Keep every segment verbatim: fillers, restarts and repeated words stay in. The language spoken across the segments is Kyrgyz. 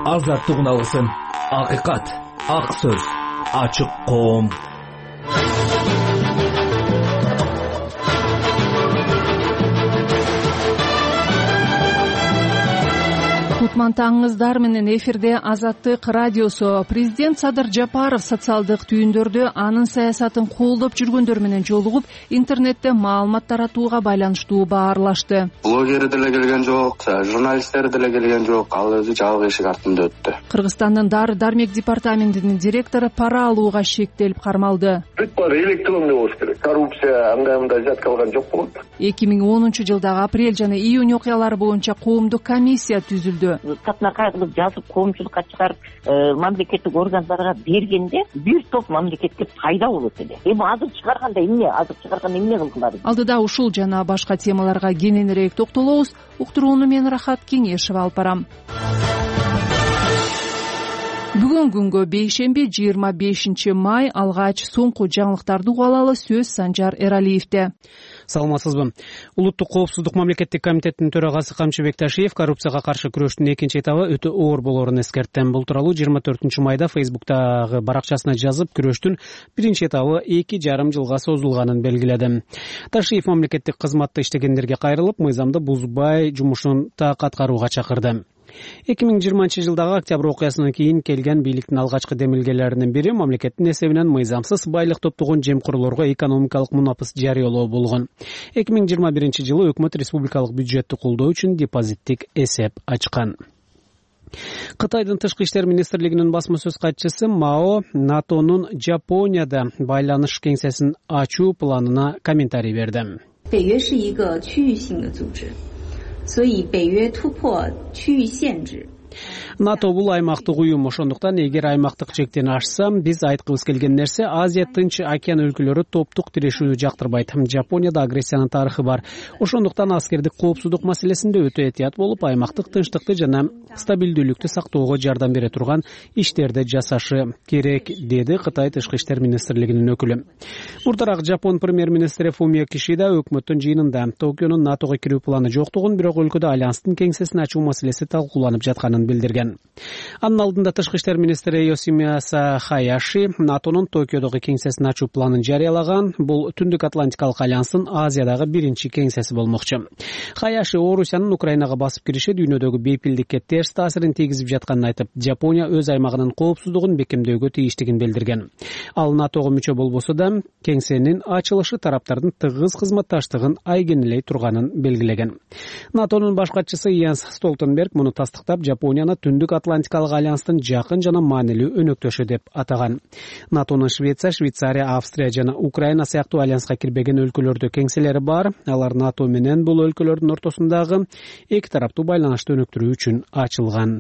азаттык алсын. Акыйкат, ак сөз, ачык коом. Кутман таңыңыздар менен эфирде Азаттык радиосу. Президент Садыр Жапаров социалдык түйүндөрдө анын саясатын колдоп жүргөндөр менен жолугуп, интернетте маалымат таратууга байланыштуу баарлашты. Блогер деле келген жок, журналисттер деле келген жок, ал өзү жабык эшик артында өттү. Кыргызстандын Дары Дармек департаментинин директору пара алууга шектелип кармалды. Электронный болуш керек. Коррупция андай-мындай взятка алган жок болот. эки миң онунчу жылдагы апрель жана июнь окуялары боюнча коомдук комиссия түзүлдү. Татына кайгылып жазып коомчулукка чыгарып, мамлекеттик органдарга бергенде бир топ мамлекетке пайда болот эле. Эми азыр чыгарганда эмне, азыр чыгарганда эмне кылдылар? Алдыда ушул жана башка темаларга кененирээк токтолобуз. Уктурууну мен Рахат Кеңешева алып барам. Бүгүн күнгө бейшемби жыйырма бешинчи май алгач соңку жаңылыктарды угуп алалы. Сөз Санжар Эралиевде. Саламатсызбы. Улуттук коопсуздук мамлекеттик комитетинин төрагасы Камчыбек Ташиев коррупцияга каршы күрөштүн экинчи этабы өтө оор болоорун эскертти. Бул тууралуу жыйырма төртүнчү майда Фейсбуктагы баракчасына жазып, күрөштүн биринчи этабы эки жарым жылга созулганын белгиледи. Ташиев мамлекеттик кызматта иштегендерге кайрылып, мыйзамды бузбай жумушун так аткарууга чакырды. эки миң жыйырманчы жылдагы октябрь окуясынан кийин келген бийликтин алгачкы демилгелеринин бири мамлекеттин эсебинен мыйзамсыз байлык топтогон жемкурлорго экономикалык мунапыс жарыялоо болгон. эки миң жыйырма биринчи жылы өкмөт республикалык бюджетти колдоо үчүн депозиттик эсеп ачкан. Кытайдын тышкы иштер министрлигинин басма сөз катчысы Мао НАТОнун Жапонияда байланыш кеңсесин ачуу планына комментарий берди. 北约是一个区域性的组织，所以北约突破区域限制。 НАТО бул аймактык уюм, ошондуктан эгер аймактык чектени ашса, биз айткыбыз келген нерсе Азия Тынч океан өлкөлөрү топтук тирешүүнү жактырбайт. Жапонияда агрессиянын тарыхы бар. Ошондуктан аскердик коопсуздук маселесинде өтө этият болуп, аймактык тынчтыкты жана стабилдүүлүктү сактоого жардам бере турган иштерди жасашы керек, деди Кытай тышкы иштер министрлигинин өкүлү. Мурдараак Жапон премьер-министри Фумио Кишида өкмөттүн жыйынында Токионун НАТОго кирүү планы жоктугун, бирок өлкөдө альянстын кеңсесин ачуу маселеси талкууланып жатканын билдирген. Анын алдында тышкы иштер министри Йосимаса Хаяши НАТОнун Токиодогу кеңсесин ачуу планын жарыялаган. Бул Түндүк Атлантикалык альянстын Азиядагы биринчи кеңсеси болмокчу. Хаяши Орусиянын Украинага басып кириши дүйнөдөгү бейпилдикке терс таасирин тийгизип жатканын айтып, Жапония өз аймагынын коопсуздугун бекемдөөгө тийиштигин билдирген. Ал НАТОго мүчө болбосо да кеңсенин ачылышы тараптардын тыгыз кызматташтыгын айгинелей турганын белгилеген. НАТОнун баш катчысы Йенс Столтенберг муну тастыктап, Жапонияны Түндүк Атлантикалык альянстын жакын жана маанилүү өнөктөшү деп атаган. НАТОнун Швеция, Швейцария, Австрия жана Украина сыяктуу альянска кирбеген өлкөлөрдө кеңселери бар. Алар НАТО менен бул өлкөлөрдүн ортосундагы эки тараптуу байланышты өнөктүрүү үчүн ачылган.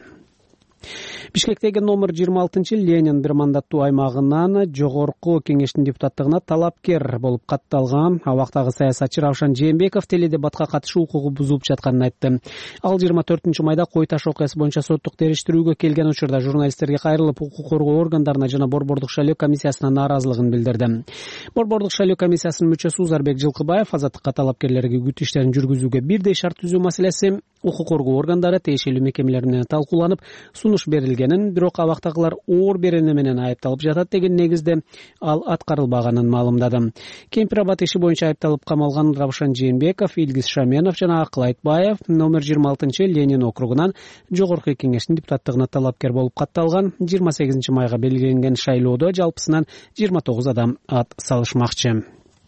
Бишкектеги номер жыйырма алтынчы Ленин бир мандаттуу аймагынан жогорку кеңештин депутаттыгына талапкер болуп катталган абактагы саясатчы Равшан Жээнбеков теледебатка катышуу укугу бузулуп жатканын айтты. Ал жыйырма төртүнчү майда Кой Таш окуясы боюнча соттук териштирүүгө келген учурда журналисттерге кайрылып, укук коргоо органдарына жана Борбордук шайлоо комиссиясына нааразылыгын билдирди. Борбордук шайлоо комиссиясынын мүчөсү Узарбек Жылкыбаев азаттыкка талапкерлерге күт иштерин жүргүзүүгө бирдей шарт түзүү маселеси укук коргоо органдары тиешелүү мекемелер менен талкууланып, сунуш берилгенин, бирок абактагылар оор берене менен айыпталып жатат деген негизде ал аткарылбаганын маалымдады. Кемпир-абад иши боюнча айыпталып камалган Равшан Жээнбеков, Илгиз Шаменов жана Акыл Айтбаев номер жыйырма алтынчы Ленин округунан жогорку кеңештин депутаттыгына талапкер болуп катталган. жыйырма сегизинчи майга белгиленген шайлоодо жалпысынан жыйырма тогуз адам ат салышмакчы.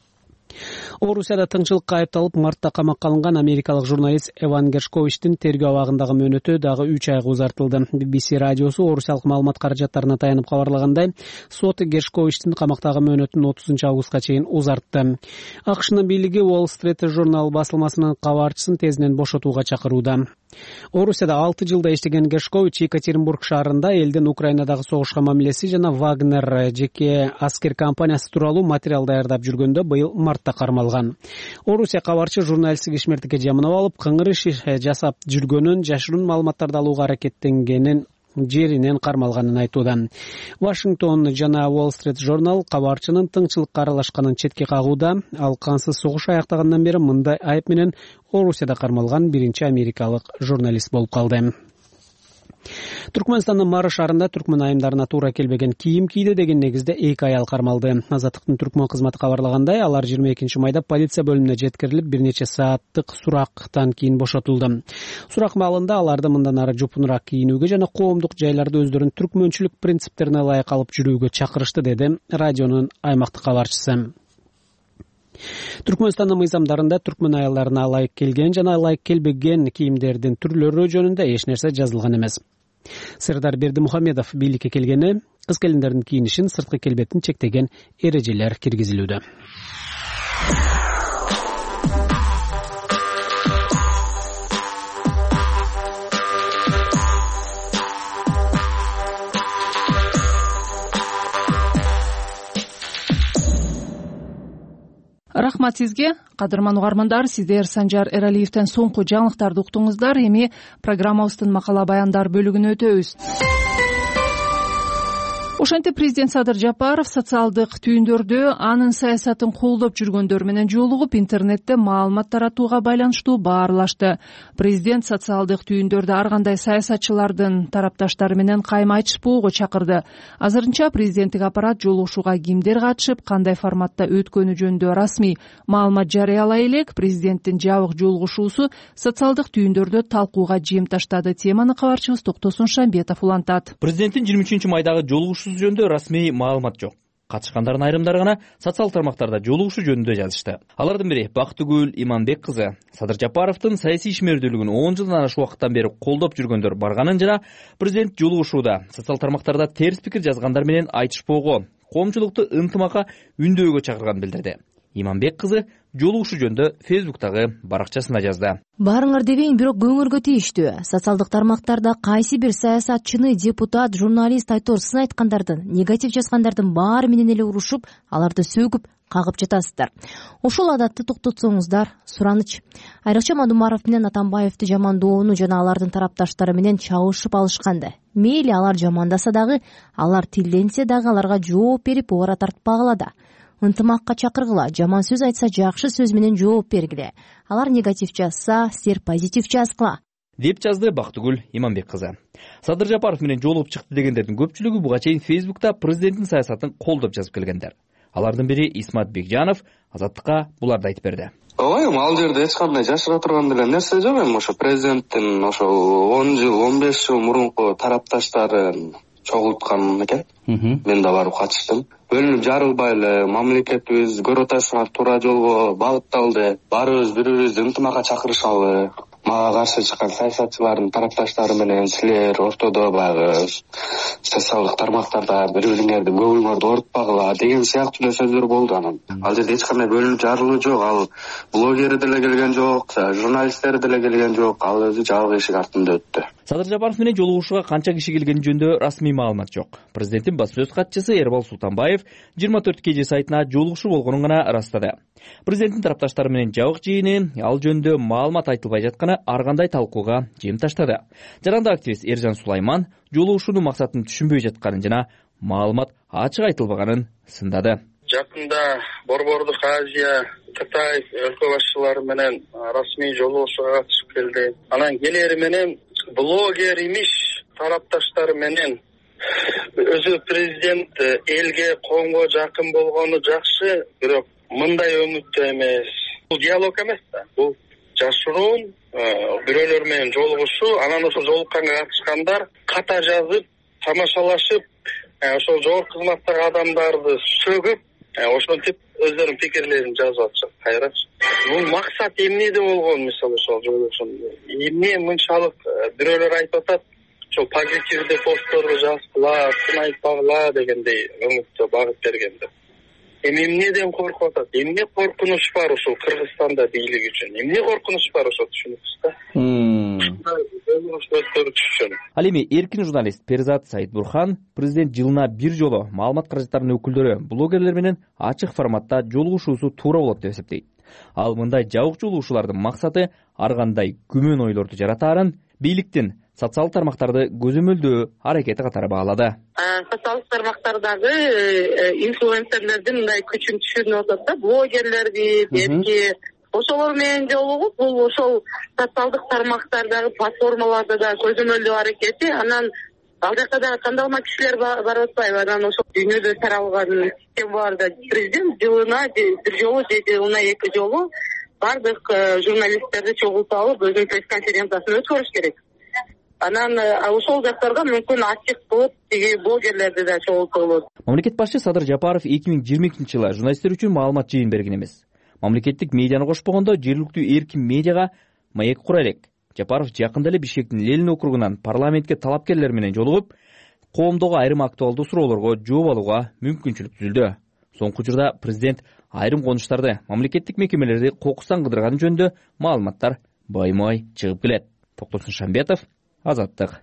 Орусияда тыңчылыкка айыпталып мартта камакка алынган америкалык журналист Эван Гершковичтин тергөө абагындагы мөөнөтү дагы үч айга узартылды. би би си радиосу орусиялык маалымат каражаттарына таянып кабарлагандай, сот Гершковичтин камактагы мөөнөтүн отузунчу августка чейин узартты. АКШнын бийлиги Wall Street Journal басылмасынын кабарчысын тезинен бошотууга чакырууда. Орусияда алты жылда иштеген Гершкович Екатеринбург шаарында элдин Украинадагы согушка мамилеси жана Вагнер жеке аскер компаниясы тууралуу материал даярдап жүргөндө быйыл мартта кармалган. Орусия кабарчы журналисттик ишмердикке жаманап алып, кыңыр иш жасап жүргөнүн, жашыруун маалыматтарды алууга аракеттенгенин жеринен кармалганын айтууда. Вашингтон жана Wall Street Journal кабарчынын тыңчылыкка аралашканын четке кагууда. Ал кансыз согуш аяктагандан бери мындай айып менен Орусияда кармалган биринчи америкалык журналист болуп калды. Түркмөнстандын Мары шаарында түркмөн айымдарына туура келбеген кийим кийди деген негизде эки аял кармалды. Азаттыктын түркмөн кызматы кабарлагандай, алар жыйырма экинчи майда полиция бөлүмүнө жеткирилип, бир нече сааттык сурактан кийин бошотулду. Сурак маалында аларды мындан ары жупунураак кийинүүгө жана коомдук жайларда өздөрүн түркмөнчүлүк принциптерине ылайык алып жүрүүгө чакырышты, деди радионун аймактык кабарчысы. Түркмөнстандын мыйзамдарында түркмөн аялдарына ылайык келген жана ылайык келбеген кийимдердин түрлөрү жөнүндө эч нерсе жазылган эмес. Сырдар Бердимухамедов бийликке келгени кыз келиндердин кийинишин, сырткы келбетин чектеген эрежелер киргизилүүдө. Рахмат сизге, кадырман угармандар. Сиздер Санжар Эралиевден соңку жаңылыктарды уктуңуздар. Эми программабыздын макала баяндар бөлүгүнө өтөбүз. Ошентип президент Садыр Жапаров социалдык түйүндөрдө анын саясатын колдоп жүргөндөр менен жолугуп, интернетте маалымат таратууга байланыштуу баарлашты. Президент социалдык түйүндөрдө ар кандай саясатчылардын тарапташтары менен кайма айтышпоого чакырды. Азырынча президенттик аппарат жолугушууга кимдер катышып, кандай форматта өткөнү жөнүндө расмий маалымат жарыялай элек. Президенттин жабык жолугушуусу социалдык түйүндөрдө талкууга жем таштады. Теманы кабарчыбыз Токтосун Шамбетов улантат. Президенттин жыйырма үчүнчү майдагы жолугушуу жөнүндө расмий маалымат жок. Катышкандардын айрымдары гана социал тармактарда жолугушуу жөнүндө жазышты. Алардын бири Бактыгүл Иманбек кызы. Садыр Жапаровдун саясий ишмердүүлүгүн он жылдан ашык убакыттан бери колдоп жүргөндөр барганын жана президент жолугушууда социал тармактарда терс пикир жазгандар менен айтышпоого, коомчулукту ынтымакка үндөөгө чакырганын билдирди. Иманбек кызы жолугушуу жөнүндө Фейсбуктагы баракчасында жазды. Баарыңар дебейин, бирок көңүлгө тийиштүү. Социалдык тармактарда кайсы бир саясатчыны, депутат, журналист, айтор сын айткандардын, негатив жазгандардын баары менен эле урушуп, аларды сөгүп, кагып жатасыздар. Ошол адатты токтотсоңуздар, сураныч. Айрыкча Мадумаров менен Атамбаевди жамандоону жана алардын тарапташтары менен чабышып алышканды. Мейли алар жамандаса дагы, алар тилденсе дагы аларга жооп берип, ора тартпагыла да. Ынтымакка чакыргыла, жаман сөз айтса жакшы сөз менен жооп бергиле. Алар негатив жазса, силер позитив жазгыла, деп жазды Бактыгүл Иманбек кызы. Садыр Жапаров менен жолугуп чыкты дегендердин көпчүлүгү буга чейин Фейсбукта президенттин саясатын колдоп жазып келгендер. Алардын бири Исмат Бекжанов Азаттыкка буларды айтып берди. Ой, ал жерде эч кандай жашыра турган деле нерсе жок. Эми ошо президенттин ошо он жыл, он беш жыл мурунку тарапташтарын чогулткан экен. Мен да барып катыштым. Бөлүнүп жарылбай эле мамлекетибиз көрө атасыңар туура жолго багытталды. Баарыбыз бири-бирибизди ынтымакка чакырышалы. Мага каршы чыккан саясатчылардын тарапташтары менен силер ортодо баягы социалдык тармактарда бири-бириңерди көңүлүңөрдү оорутпагыла деген сыяктуу сөздөр болду. Анан ал жерде эч кандай бөлүнүп жарылуу жок. Ал блогер деле келген жок, журналисттер деле келген жок. Ал өзү жабык эшик артында өттү. Садыр Жапаров менен жолугушууга канча киши келгени жөнүндө расмий маалымат жок. Президенттин баш сөз катчысы Эрбол Султанбаев жыйырма төрт кж сайтына жолугушуу болгонун гана ырастады. Президенттин тарапташтары менен жабык жыйыны, ал жөнүндө маалымат айтылбай жатканы ар кандай талкууга жем таштады. Жарандык активист Эржан Сулайман жолугушуунун максатын түшүнбөй жатканын жана маалымат ачык айтылбаганын сындады. Жакында Борбордук Азия, Кытай өлкө башчылары менен расмий жолугушууга катышып келди. Анан келери менен блогер имиш тарапташтары менен өзү президент элге, коомго жакын болгону жакшы, бирок мындай өңүттө эмес. Бул диалог эмес да. Бул жашыруун бирөөлөр менен жолугушуу, анан ошол жолукканга катышкандар ката жазып, тамашалашып, ошол жогорку кызматтагы адамдарды сөгүп, ошентип өздөрүнүн пикирлерин жазып атышат. Кайрачы. Бул максат эмнеде болгон, мисалы ошол жолугушуу. Эмне мынчалык бирөөлөр айтып атат, ошол позитивдүү постторду жазгыла, сын айтпагыла дегендей өңүттө багыт бергенде. Эми эмнеден коркуп атат? Эмне коркунуч бар ушул Кыргызстанда бийлик үчүн? Эмне коркунуч бар ошо түшүнүпсүз да? Ал эми эркин журналист Перзат Саидбурхан президент жылына бир жолу маалымат каражаттарынын өкүлдөрү блогерлер менен ачык форматта жолугушуусу туура болот деп эсептейт. Ал мындай жабык жолугушуулардын максаты ар кандай күмөн ойлорду жаратаарын бийликтин социал тармактарды көзөмөлдөө аракети катары баалады. Социалдык тармактардагы инфлюенсерлердин мындай күчүн түшүнүп атат да, блогерлерди, белки ошолор менен жолугуп бул ошол социалдык тармактардагы платформаларды да көзөмөлдөө аракети, анан ал жакта дагы кандалма кишилер барып атпайбы, анан ошол дүйнөдө таралган системаларда президент жылына бир жолу же жылына эки жолу бардык журналисттерди чогултуп алып өзүнүн пресс-конференциясын өткөрүш керек. Анан ошол жактарга мүмкүн ачык кылып тиги блогерлерди да чогултуп болот. Мамлекет башчы Садыр Жапаров эки миң жыйырма экинчи жылы журналисттер үчүн маалымат жыйын берген эмес. Мамлекеттик медианы кошпогондо жергиликтүү эркин медиага маек кура элек. Жапаров жакында эле Бишкектин Ленин округунан парламентке талапкерлер менен жолугуп, коомдогу айрым актуалдуу суроолорго жооп алууга мүмкүнчүлүк түзүлдү. Соңку учурда президент айрым конуштарды, мамлекеттик мекемелерди кокустан кыдырганы жөнүндө маалыматтар баймай чыгып келет. Токтосун Шамбетов, Азаттык.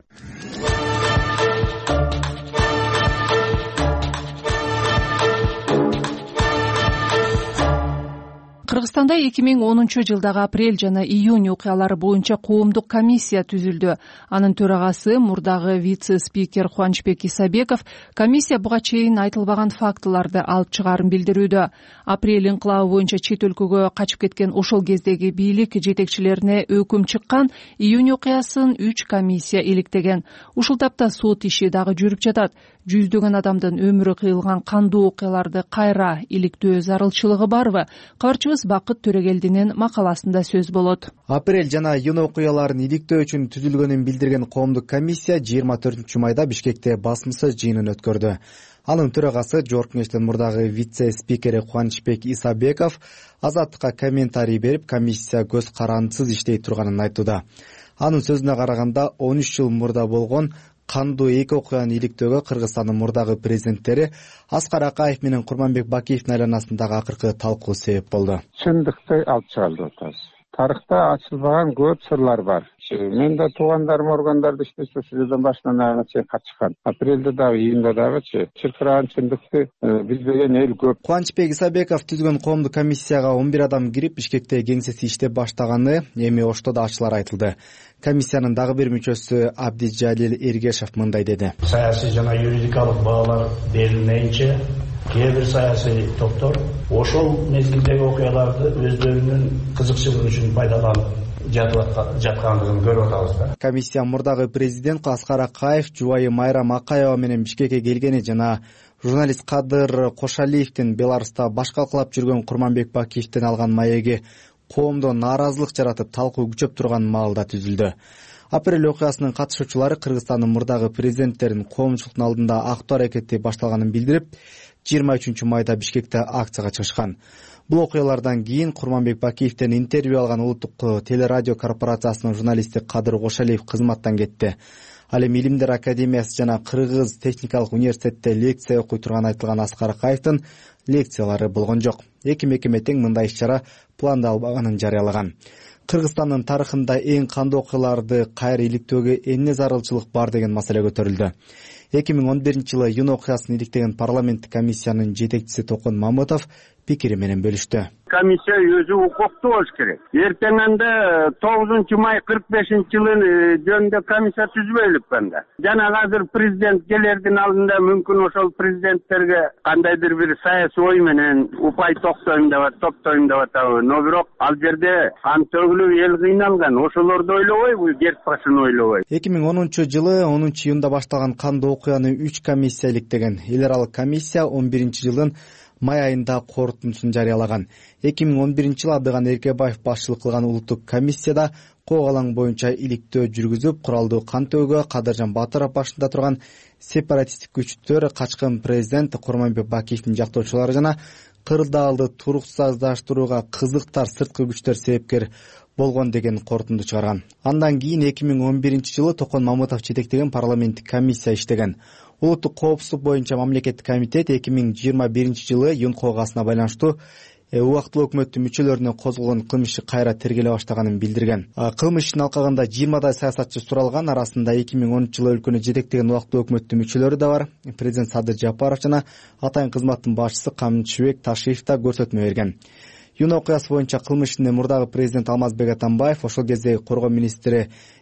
Кыргызстанда эки миң онунчу жылдагы апрель жана июнь окуялары боюнча коомдук комиссия түзүлдү. Анын төрагасы мурдагы вице-спикер Кубанычбек Исабеков комиссия буга чейин айтылбаган фактыларды алып чыгаарын билдирүүдө. Апрель инкылабы боюнча чет өлкөгө качып кеткен ошол кездеги бийлик жетекчилерине өкүм чыккан, июнь окуясын үч комиссия иликтеген. Ушул тапта сот иши дагы жүрүп жатат. Жүздөгөн адамдын өмүрү кыйылган кандуу окуяларды кайра иликтөө зарылчылыгы барбы? Кабарчыбыз Бакыт Төрөгелдинин макаласында сөз болот. Апрель жана июнь окуяларын иликтөө үчүн түзүлгөнүн билдирген коомдук комиссия жыйырма төртүнчү майда Бишкекте басмасыз жыйынын өткөрдү. Анын төрагасы Жогорку Кеңештин мурдагы вице-спикери Кубанычбек Исабеков Азаттыкка комментарий берип, комиссия көз карандысыз иштей турганын айтууда. Анын сөзүнө караганда, он үч жыл мурда болгон кандуу эки окуяны иликтөөгө Кыргызстандын мурдагы президенттери Аскар Акаев менен Курманбек Бакиевдин айланасындагы акыркы талкуу себеп болду. Чындыкты алып чыгарды атабыз. Тарыхта ачылбаган көп сырлар бар. Мен да туугандарым органдарда иштеши ошол жерден башынан аягына чейин катышкан. Апрелде дагы, июнда дагычы чыркыраган чындыкты билбеген эл көп. Кубанычбек Исабеков түзгөн коомдук комиссияга он бир адам кирип Бишкекте кеңсеси иштеп баштаганы, эми Ошто да ачылар айтылды. Комиссиянын дагы бир мүчөсү Абдижалил Эргешев мындай деди. Саясий жана юридикалык баалар берилмейинче кээ бир саясий топтор ошол мезгилдеги окуяларды өздөрүнүн кызыкчылыгы үчүн пайдаланып жаткандыгын көрүп атабыз да. Комиссия мурдагы президент Аскар Акаев жубайы Майрам Акаева менен Бишкекке келгени жана журналист Кадыр Кошалиевдин Беларуста баш калкалап жүргөн Курманбек Бакиевден алган маеги коомдо нааразылык жаратып талкуу күчөп турган маалда түзүлдү. Апрель окуясынын катышуучулары Кыргызстандын мурдагы президенттерин коомчулуктун алдында актоо аракети башталганын билдирип, жыйырма үчүнчү майда Бишкекте акцияга чыгышкан. Бул окуялардан кийин Курманбек Бакиевден интервью алган Улуттук телерадио корпорациясынын журналисти Кадыр Кошалиев кызматтан кетти. Ал эми Илимдер академиясы жана Кыргыз техникалык университетте лекция окуй турганы айтылган Аскар Акаевдин лекциялары болгон жок. Эки мекеме тең мындай иш-чара пландалбаганын жарыялаган. Кыргызстандын тарыхында эң кандуу окуяларды кайра иликтөөгө эмне зарылчылык бар деген маселе көтөрүлдү. эки миң он биринчи жылы июнь окуясын иликтеген парламенттик комиссиянын жетекчиси Токон Мамытов пикири менен бөлүштү. Комиссия өзү укуктуу болуш керек. Эртеңинде тогузунчу май кырк бешинчи жылын жөнүндө комиссия түзбөйлүк анда. Жана азыр президент келердин алдында мүмкүн ошол президенттерге кандайдыр бир саясий ой менен упай токтойм деп атат, топтойм деп атабы. Но бирок ал жерде кан төгүлүп эл кыйналган. Ошолорду ойлобойбу, жер башын ойлобой. эки миң онунчу жылы онунчу июнда башталган кандуу окуяны үч комиссия иликтеген. Эл аралык комиссия он биринчи жылдын май айында корутундусун жарыялаган. эки миң он биринчи жылы Абдыган Эркебаев башчылык кылган улуттук комиссияда кок алаң боюнча иликтөө жүргүзүп, куралдуу кан төгүүгө Кадыржан Батыров башында турган сепаратисттик күчтөр качкын президент Курманбек Бакиевдин жактоочулары жана кырдаалды туруксуздаштырууга кызыктар сырткы күчтөр себепкер болгон деген корутунду чыгарган. Андан кийин эки миң он биринчи жылы Токон Мамытов жетектеген парламенттик комиссия иштеген. Улуттук коопсуздук боюнча мамлекеттик комитет эки миң жыйырма биринчи жылы июнь окуясына байланыштуу убактылуу өкмөттүн мүчөлөрүнө козголгон кылмыш иши кайра тергеле баштаганын билдирген. Кылмыш ишин алкаганда жыйырмадай саясатчы суралган, арасында эки миң онунчу жылы өлкөнү жетектеген убактылуу өкмөттүн мүчөлөрү да бар. Президент Садыр Жапаров жана атайын кызматтын башчысы Камчыбек Ташиев да көрсөтмө берген. Июнь окуясы боюнча кылмыш ишинде мурдагы президент Алмазбек Атамбаев, ошол кезде коргоо министри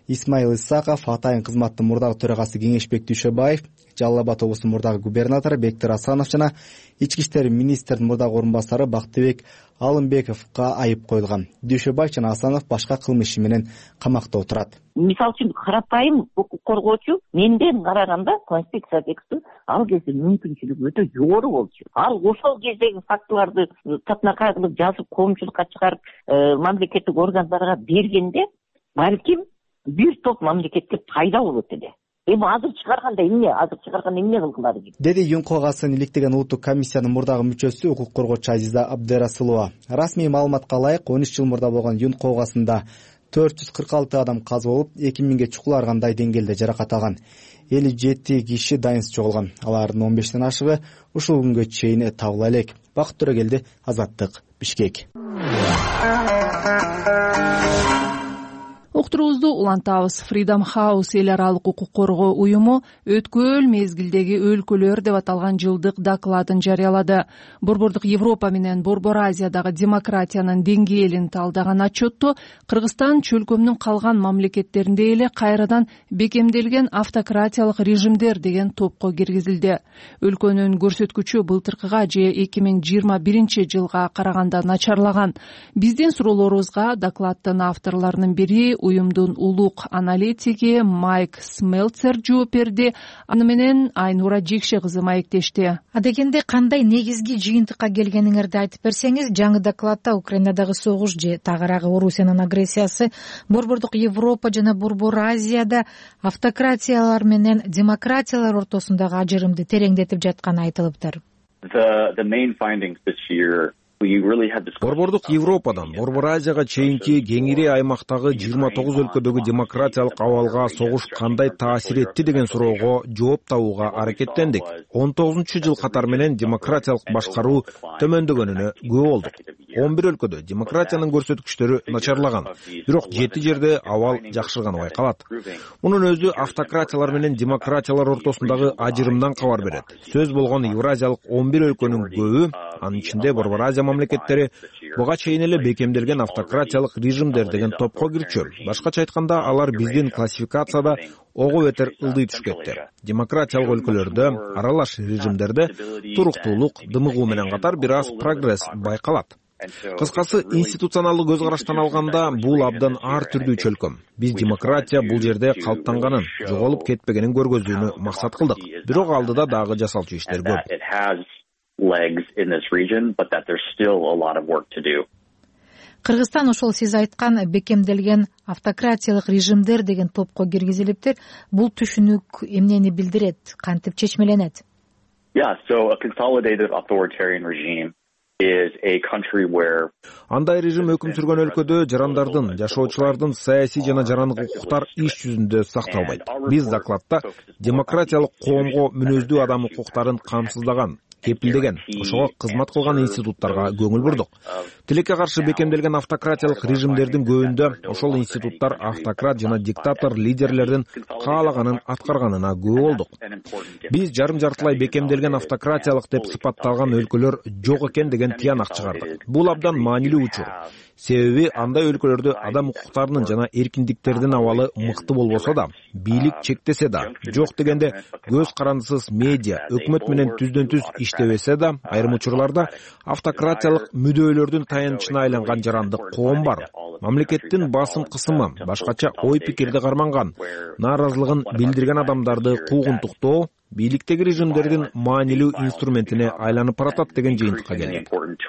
Исмаил Исаков, Атайын кызматтын мурдагы төрагасы Кеңешбек Дүйшөбаев, Жалал Абад облусунун мурдагы губернатору Бектир Асанов жана ички иштер министринин мурдагы орун басары Бактыбек Алымбековго айып коюлган. Дүйшөбаев жана Асанов башка кылмыш иши менен камакта отурат. Мисалы үчүн карапайым укук коргоочу менден караганда конституция текстин ал кезде мүмкүнчүлүгү өтө жогору болчу. Ал ошол кездеги фактыларды татынакай кылып жазып коомчулукка чыгарып мамлекеттик органдарга бергенде балким бир топ мамлекетке пайда болот эле. Эми азыр чыгарганда эмне, азыр чыгарганда эмне кылгылары дейт? Деди ЮНКО гасын иликтеген улуттук комиссиянын мурдагы мүчөсү укук коргоочу Азиза Абдырасулова. Расмий маалыматка ылайык он үч жыл мурда болгон ЮНКО гасында төрт жүз кырк алты адам каза болуп, эки миңге чукуларгандай деңгээлде жаракат алган. элүү жети киши дайынсыз жоголгон. Алардын он бештен ашыгы ушул күнгө чейин табыла элек. Бакыт Төрөгелди, Азаттык, Бишкек. Уктуруубузду улантабыз. Freedom House эл аралык укук коргоо уюму өткөл мезгилдеги өлкөлөр деп аталган жылдык докладын жарыялады. Борбордук Европа менен Борбор Азиядагы демократиянын деңгээлин талдаган отчетто Кыргызстан чөлкөмдүн калган мамлекеттеринде эле кайрадан бекемделген автократиялык режимдер деген топко киргизилди. Өлкөнүн көрсөткүчү былтыркыга же эки миң жыйырма биринчи жылга караганда начарлаган. Биздин суроолорубузга докладдын авторлорунун бири уюмдун улук аналитиги Майк Смелцер жооп берди. Аны менен Айнура Жекше кызы маектешти. Адегенде кандай негизги жыйынтыкка келгениңерди айтып берсеңиз, жаңы докладта Украинадагы согуш же тагыраагы Орусиянын агрессиясы, Борбордук Европа жана Борбор Азияда автократиялар менен демократиялар ортосундагы ажырымды тереңдетип жатканы айтылыптыр. Борбордук Европадан Борбор Азияга чейинки кеңири аймактагы жыйырма тогуз өлкөдөгү демократиялык абалга согуш кандай таасир этти деген суроого жооп табууга аракеттендик. он тогузунчу жыл катар менен демократиялык башкаруу төмөндөгөнүнө күбө болдук. он бир өлкөдө демократиянын көрсөткүчтөрү начарлаган, бирок жети жерде абал жакшырганы байкалат. Мунун өзү автократиялар менен демократиялар ортосундагы ажырымдан кабар берет. Сөз болгон Евразиялык он бир өлкөнүн көбү, анын ичинде Борбор Азия мамлекеттери, буга чейин эле бекемделген автократиялык режимдер деген топко кирчү. Башкача айтканда, алар биздин классификацияда ого бетер ылдый түшкөттөр. Демократиялык өлкөлөрдө, аралаш режимдерде туруктуулук, дымыгуу менен катар бир аз прогресс байкалат. Кыскасы, институционалдык көз караштан алганда, бул абдан ар түрдүү чөлкөм. Биз демократия бул жерде калыптанганын, жоголуп кетпегенин көргөзүүнү максат кылдык. Бирок алдыда дагы жасалчу иштер көп. Кыргызстан ошол сиз айткан бекемделген автократиялык режимдер деген топко киргизилиптир. Бул түшүнүк эмнени билдирет, кантип чечмеленет? Андай режим өкүм сүргөн өлкөдө жарандардын, жашоочулардын саясий жана жарандык укуктар иш жүзүндө сакталбайт. Биз докладта демократиялык коомго мүнөздүү адам укуктарын камсыздаган, кепилдеген, ошого кызмат кылган институттарга көңүл бурдук. Тилекке каршы бекемделген автократиялык режимдердин көбүндө ошол институттар автократ жана диктатор лидерлердин каалаганын аткарганына күбө болдук. Биз жарым жартылай бекемделген автократиялык деп сыпатталган өлкөлөр жок экен деген тыянак чыгардык. Бул абдан маанилүү учур. Себеби андай өлкөлөрдө адам укуктарынын жана эркиндиктердин абалы мыкты болбосо да, бийлик чектесе да, жок дегенде көз карандысыз медиа, өкмөт менен түздөн түз иштебесе да, айрым учурларда автократиялык мүдөөлөрдүн таянычына айланган жарандык коом бар. Мамлекеттин басым кысымы, башкача ой пикирди карманган, нааразылыгын билдирген адамдарды куугунтуктоо бийликтеги режимдердин маанилүү инструментине айланып баратат деген жыйынтыкка келди.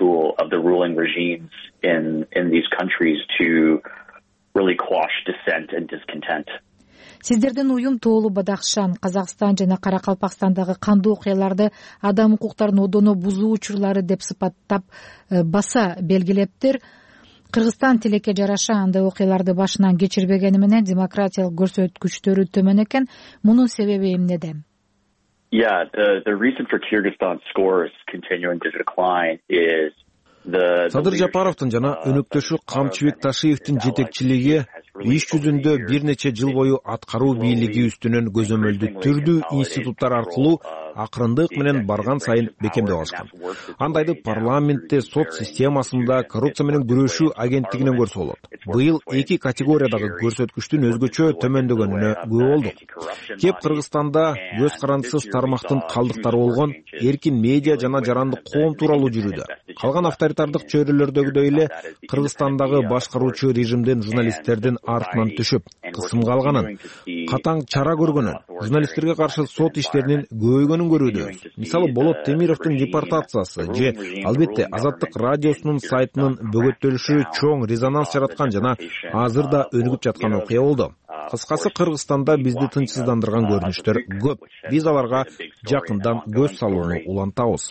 Сиздердин уюм Тоолу Бадахшан, Казакстан жана Каракалпакстандагы кандуу окуяларды адам укуктарын одоно бузуу учурлары деп сыпаттап баса белгилептир. Кыргызстан тилекке жараша андай окуяларды башынан кечирбегени менен демократиялык көрсөткүчтөрү төмөн экен. Мунун себеби эмнеде? Yeah, the the reason for Kyrgyzstan's scores continuing to decline is Садыр Жапаровдун жана өнөктөшү Камчыбек Ташиевдин жетекчилиги иш жүзүндө бир нече жыл бою аткаруу бийлиги үстүнөн көзөмөлдү түрдүү институттар аркылуу акырындык менен барган сайын бекемдеп алышкан. Андайды парламентте, сот системасында, коррупция менен күрөшүү агенттигинен көрсө болот. Быйыл эки категориядагы көрсөткүчтүн өзгөчө төмөндөгөнүнө күбө болдук. Кеп Кыргызстанда көз карандысыз тармактын калдыктары болгон эркин медиа жана жарандык коом тууралуу жүрүүдө. Калган авторитардык чөйрөлөрдөгүдөй эле Кыргызстандагы башкаруучу режимдин журналисттердин артынан түшүп, кысымга алганын, катаң чара көргөнүн, журналисттерге каршы сот иштеринин көбөйгөнүн көрүүбүз. Мисалы Болот Темировдун депортациясы же албетте Азаттык радиосунун сайтынын бөгөттөлүшү чоң резонанс жараткан жана азыр да өнүгүп жаткан окуя болду. Кыскасы, Кыргызстанда бизди тынчсыздандырган көрүнүштөр көп. Биз аларга жакындан көз салууну улантабыз.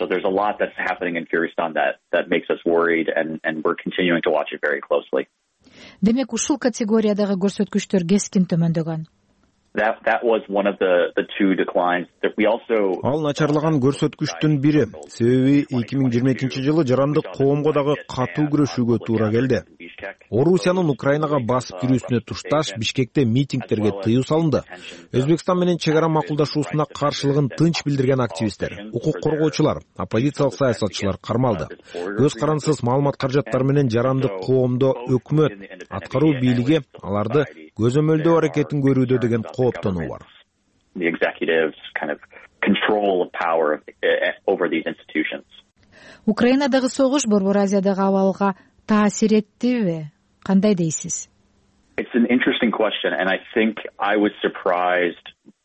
Демек, ушул категориядагы көрсөткүчтөр кескин төмөндөгөн. That that was one of the the two declines that we also Ал начарлаган көрсөткүчтүн бири. Себеби эки миң жыйырма экинчи жылы жарандык коомго дагы катуу күрөшүүгө туура келди. Орусиянын Украинага басып кирүүсүнө тушташ Бишкекте митингдерге тыюу салынды. Өзбекстан менен чек ара макулдашуусуна каршылыгын тынч билдирген активисттер, укук коргоочулар, оппозициялык саясатчылар кармалды. Көз карандысыз маалымат каражаттары менен жарандык коомдо өкмөт, аткаруу бийлиги аларды көзөмөлдөө аракетин көрүүдө деген кооптонуу бар. The executives kind of control of power over these institutions. Украинадагы согуш Борбор Азиядагы абалга таасир эттиби? Кандай дейсиз? It's an interesting question, and I think I was surprised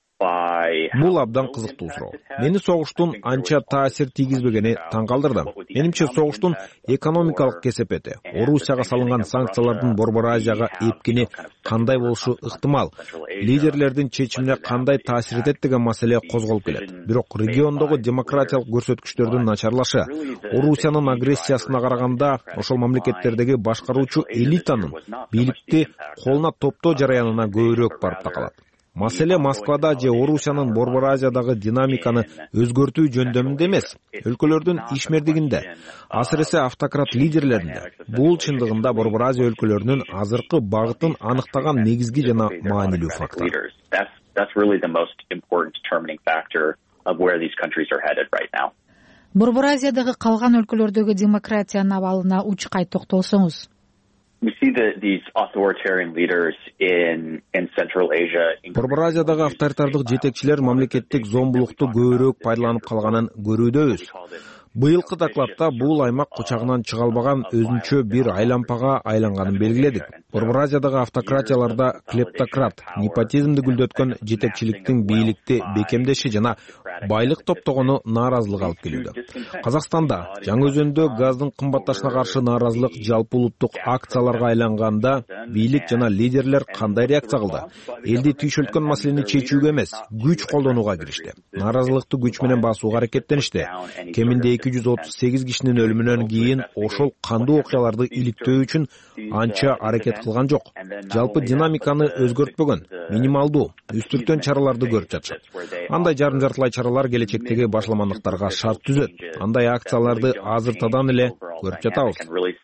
by. Бул абдан кызыктуу суроо. Мени согуштун анча таасир тийгизбегени таң калтырды. Менимче, согуштун экономикалык кесепети, Орусияга салынган санкциялардын Борбор Азияга эпкини кандай болушу ыктымал, лидерлердин чечимине кандай таасир этет деген маселе козголуп келет. Бирок региондогу демократиялык көрсөткүчтөрдүн начарлашы, Орусиянын агрессиясына караганда ошол мамлекеттердеги башкаруучу элитанын бийликти колуна топтоо жараянына көбүрөөк барып такалат. Маселе Москвада же Орусиянын Борбор Азиядагы динамиканы өзгөртүү жөндөмүндө эмес, өлкөлөрдүн ишмердигинде, асыресе автократ лидерлеринде. Бул чындыгында Борбор Азия өлкөлөрүнүн азыркы багытын аныктаган негизги жана маанилүү фактор. That's really the most important determining factor of where these countries are headed right now. Борбор Азиядагы калган өлкөлөрдөгү демократиянын абалына учкай токтолсоңуз. We see that these authoritarian leaders in in Central Asia. Борбор Азиядагы авторитардык жетекчилер мамлекеттик зомбулукту көбүрөөк пайдаланып калганын көрүүдөбүз. Быйылкы докладта бул аймак кучагынан чыга албаган өзүнчө бир айлампага айланганын белгиледик. Борбор Азиядагы автократияларда клептократ, непотизмди гүлдөткөн жетекчиликтин бийликти бекемдеши жана байлык топтогону нааразылык алып келүүдө. Казакстанда Жаңы Өзөндө газдын кымбатташына каршы нааразылык жалпы улуттук акцияларга айланганда бийлик жана лидерлер кандай реакция кылды? Элди түйшөлткөн маселени чечүүгө эмес, күч колдонууга киришти. Нааразылыкты күч менен басууга аракеттеништи. Кеминде эки жүз отуз сегиз кишинин өлүмүнөн кийин ошол кандуу окуяларды иликтөө үчүн анча аракет кылган жок. Жалпы динамиканы өзгөртпөгөн, минималдуу, үстүртөн чараларды көрүп жатышат. Андай жарым жартылай чаралар келечектеги башламандыктарга шарт түзөт. Андай акцияларды азыртадан эле көрүп жатабыз.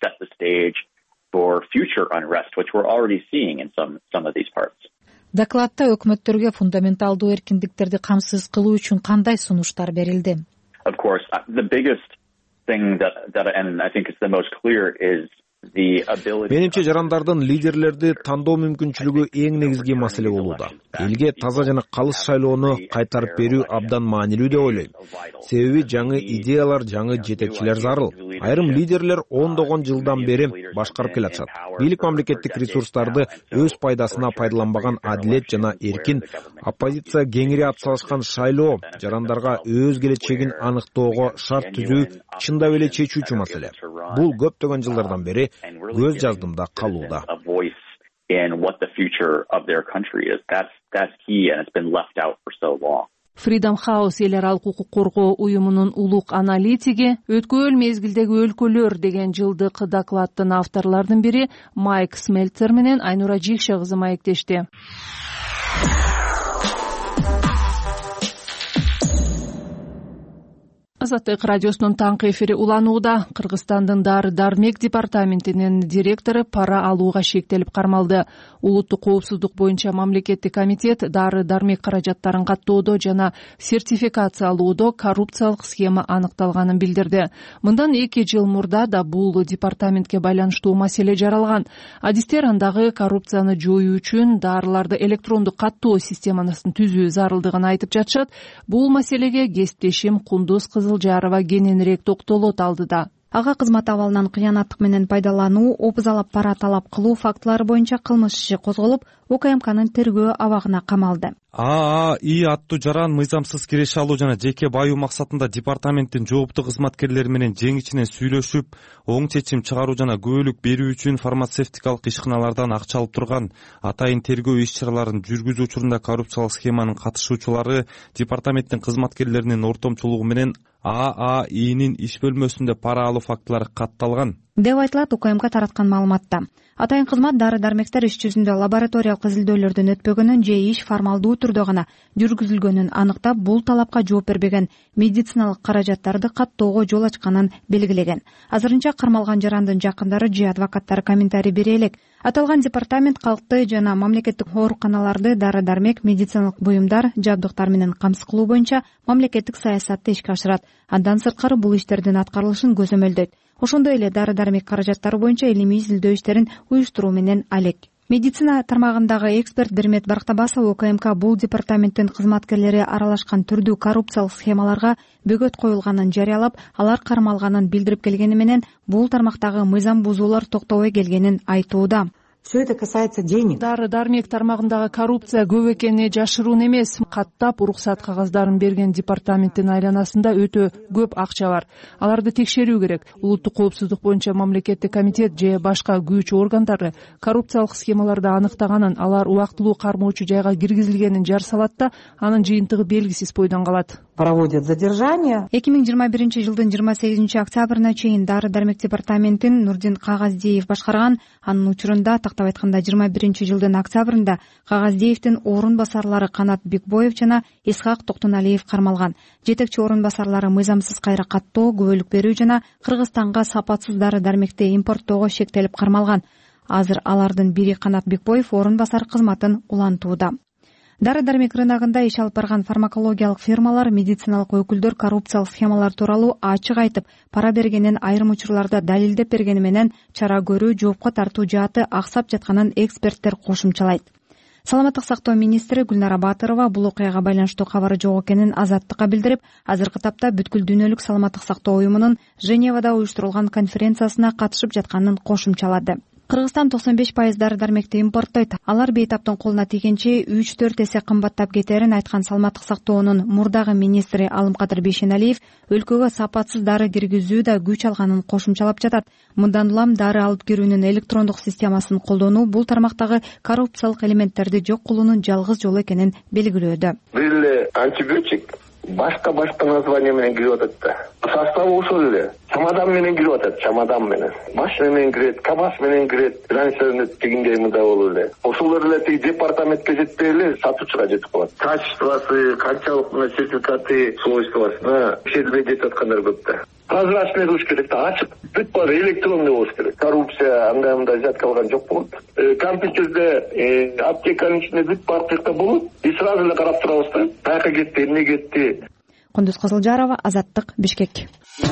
Докладта өкмөттөргө фундаменталдуу эркиндиктерди камсыз кылуу үчүн кандай сунуштар берилди? Of course, the biggest thing that that and I think it's the most clear is the ability. Менимче, жарандардын лидерлерди тандоо мүмкүнчүлүгү эң негизги маселе болууда. Элге таза жана калыс шайлоону кайтарып берүү абдан маанилүү деп ойлойм. Себеби жаңы идеялар, жаңы жетекчилер зарыл. Айрым лидерлер ондогон жылдан бери башкарып келатышат. Бийлик мамлекеттик ресурстарды өз пайдасына пайдаланбаган адилет жана эркин, оппозиция кеңири атсалышкан шайлоо жарандарга өз келечегин аныктоого шарт түзүү чындап эле чечүүчү маселе. Бул көптөгөн жылдардан бери көз жаздымда калууда. Freedom House эл аралык укук коргоо уюмунун улук аналитиги өткөн мезгилдеги өлкөлөр деген жылдык докладдын авторлордун бири Майк Смельцер менен Айнура Жикше кызы маектешти. Азаттык радиосунун таңкы эфири уланууда. Кыргызстандын Дары Дармек департаментинин директору пара алууга шектелип кармалды. Улуттук коопсуздук боюнча мамлекеттик комитет Дары Дармек каражаттарын каттоодо жана сертификациялоодо коррупциялык схема аныкталганын билдирди. Мындан эки жыл мурда да бул департаментке байланыштуу маселе жаралган. Адистер андагы коррупцияны жоюу үчүн дарыларды электрондук каттоо системасын түзүү зарылдыгын айтып жатышат. Бул маселеге кесиптешим Кундуз Кызылжарова кененирээк токтолот алдыда. Ага кызмат абалынан кыянаттык менен пайдалануу, обузалап пара талап кылуу фактылары боюнча кылмыш иши козголуп, УКМКнын тергөө абагына камалды. АА И аттуу жаран мыйзамсыз киреше алуу жана жеке баюу максатында департаменттин жооптуу кызматкерлери менен жең ичинен сүйлөшүп, оң чечим чыгаруу жана күбөлүк берүү үчүн фармацевтикалык ишканалардан акча алып турган. Атайын тергөө иш-чараларын жүргүзүү учурунда коррупциялык схеманын катышуучулары департаменттин кызматкерлеринин ортомчулугу менен АА Инин иш бөлмөсүндө пара алуу фактылары катталган деп айтылат УКМК тараткан маалыматта. Атайын кызмат дары дармектер иш жүзүндө лабораториялык изилдөөлөрдөн өтпөгөнүн же иш формалдуу түрдө гана жүргүзүлгөнүн аныктап, бул талапка жооп бербеген медициналык каражаттарды каттоого жол ачканын белгилеген. Азырынча кармалган жарандын жакындары же адвокаттары комментарий бере элек. Аталган департамент калкты жана мамлекеттик ооруканаларды дары дармек, медициналык буюмдар, жабдыктар менен камсыз кылуу боюнча мамлекеттик саясатты ишке ашырат. Андан сырткары бул иштердин аткарылышын көзөмөлдөйт. Ошондой эле дары дармек каражаттары боюнча илимий изилдөө иштерин уюштуруу менен алек. Медицина тармагындагы эксперт Бермет Барктабасов УКМК бул департаменттин кызматкерлери аралашкан түрдүү коррупциялык схемаларга бөгөт коюлганын жарыялап, алар кармалганын билдирип келгени менен бул тармактагы мыйзам бузуулар токтобой келгенин айтууда. Все это касается денег. Дары дармек тармагындагы коррупция көп экени жашыруун эмес. Каттап уруксат кагаздарын берген департаменттин айланасында өтө көп акча бар. Аларды текшерүү керек. Улуттук коопсуздук боюнча мамлекеттик комитет же башка күч органдары коррупциялык схемаларды аныктаганын, алар убактылуу кармоочу жайга киргизилгенин жар салат да, анын жыйынтыгы белгисиз бойдон калат. Проводят задержание. эки миң жыйырма биринчи жылдын жыйырма сегизинчи октябрына чейин Дары дармек департаментин Нурдин Кагаздиев башкарган. Анын учурунда, тактап айтканда, жыйырма биринчи жылдын октябрында Кагаздиевдин орун басарлары Канат Бекбоев жана Исхак Токтоналиев кармалган. Жетекчи орун басарлары мыйзамсыз кайра каттоо, күбөлүк берүү жана Кыргызстанга сапатсыз дары дармекти импорттоого шектелип кармалган. Азыр алардын бири Канат Бекбоев орун басар кызматын улантууда. Дары дармек рыногунда иш алып барган фармакологиялык фирмалар, медициналык өкүлдөр коррупциялык схемалар тууралуу ачык айтып, пара бергенин айрым учурларда далилдеп бергени менен чара көрүү, жоопко тартуу жааты аксап жатканын эксперттер кошумчалайт. Саламаттык сактоо министри Гүлнара Батырова бул окуяга байланыштуу кабары жок экенин Азаттыкка билдирип, азыркы тапта бүткүл дүйнөлүк саламаттык сактоо уюмунун Женевада уюштурулган конференциясына катышып жатканын кошумчалады. Кыргызстан токсон беш пайыз дары дармекти импорттойт. Алар бейтаптын колуна тийгенче үч төрт эсе кымбаттап кетерин айткан саламаттык сактоонун мурдагы министри Алымкадыр Бейшеналиев өлкөгө сапатсыз дары киргизүү да күч алганын кошумчалап жатат. Мындан улам дары алып кирүүнүн электрондук системасын колдонуу бул тармактагы коррупциялык элементтерди жок кылуунун жалгыз жолу экенин белгилөөдө. Бул антибиотик башка башка название менен кирип атат да. Составы ошол эле. Чамадан менен кирип атат, чамадан менен. Машина менен кирет, КамАЗ менен кирет. Раньше тигиндей мында болуп эле. Ошолор эле тиги департаментке жетпей эле сатуучуга жетип калат. Качествосы, канчалык мына сертификаты, свойствосуна текшерилбей жетип аткандар көп да. Прозрачный болуш керек да, ачык. Бүт баары электрондуу болуш керек. Коррупция андай мындай зат калган жок болот. Компьютерде аптеканын ичинде бүт баардыгы болот. И сразу эле карап турабыз да. Каяка кетти, эмне кетти. Кундуз Кызылжарова, Азаттык, Бишкек.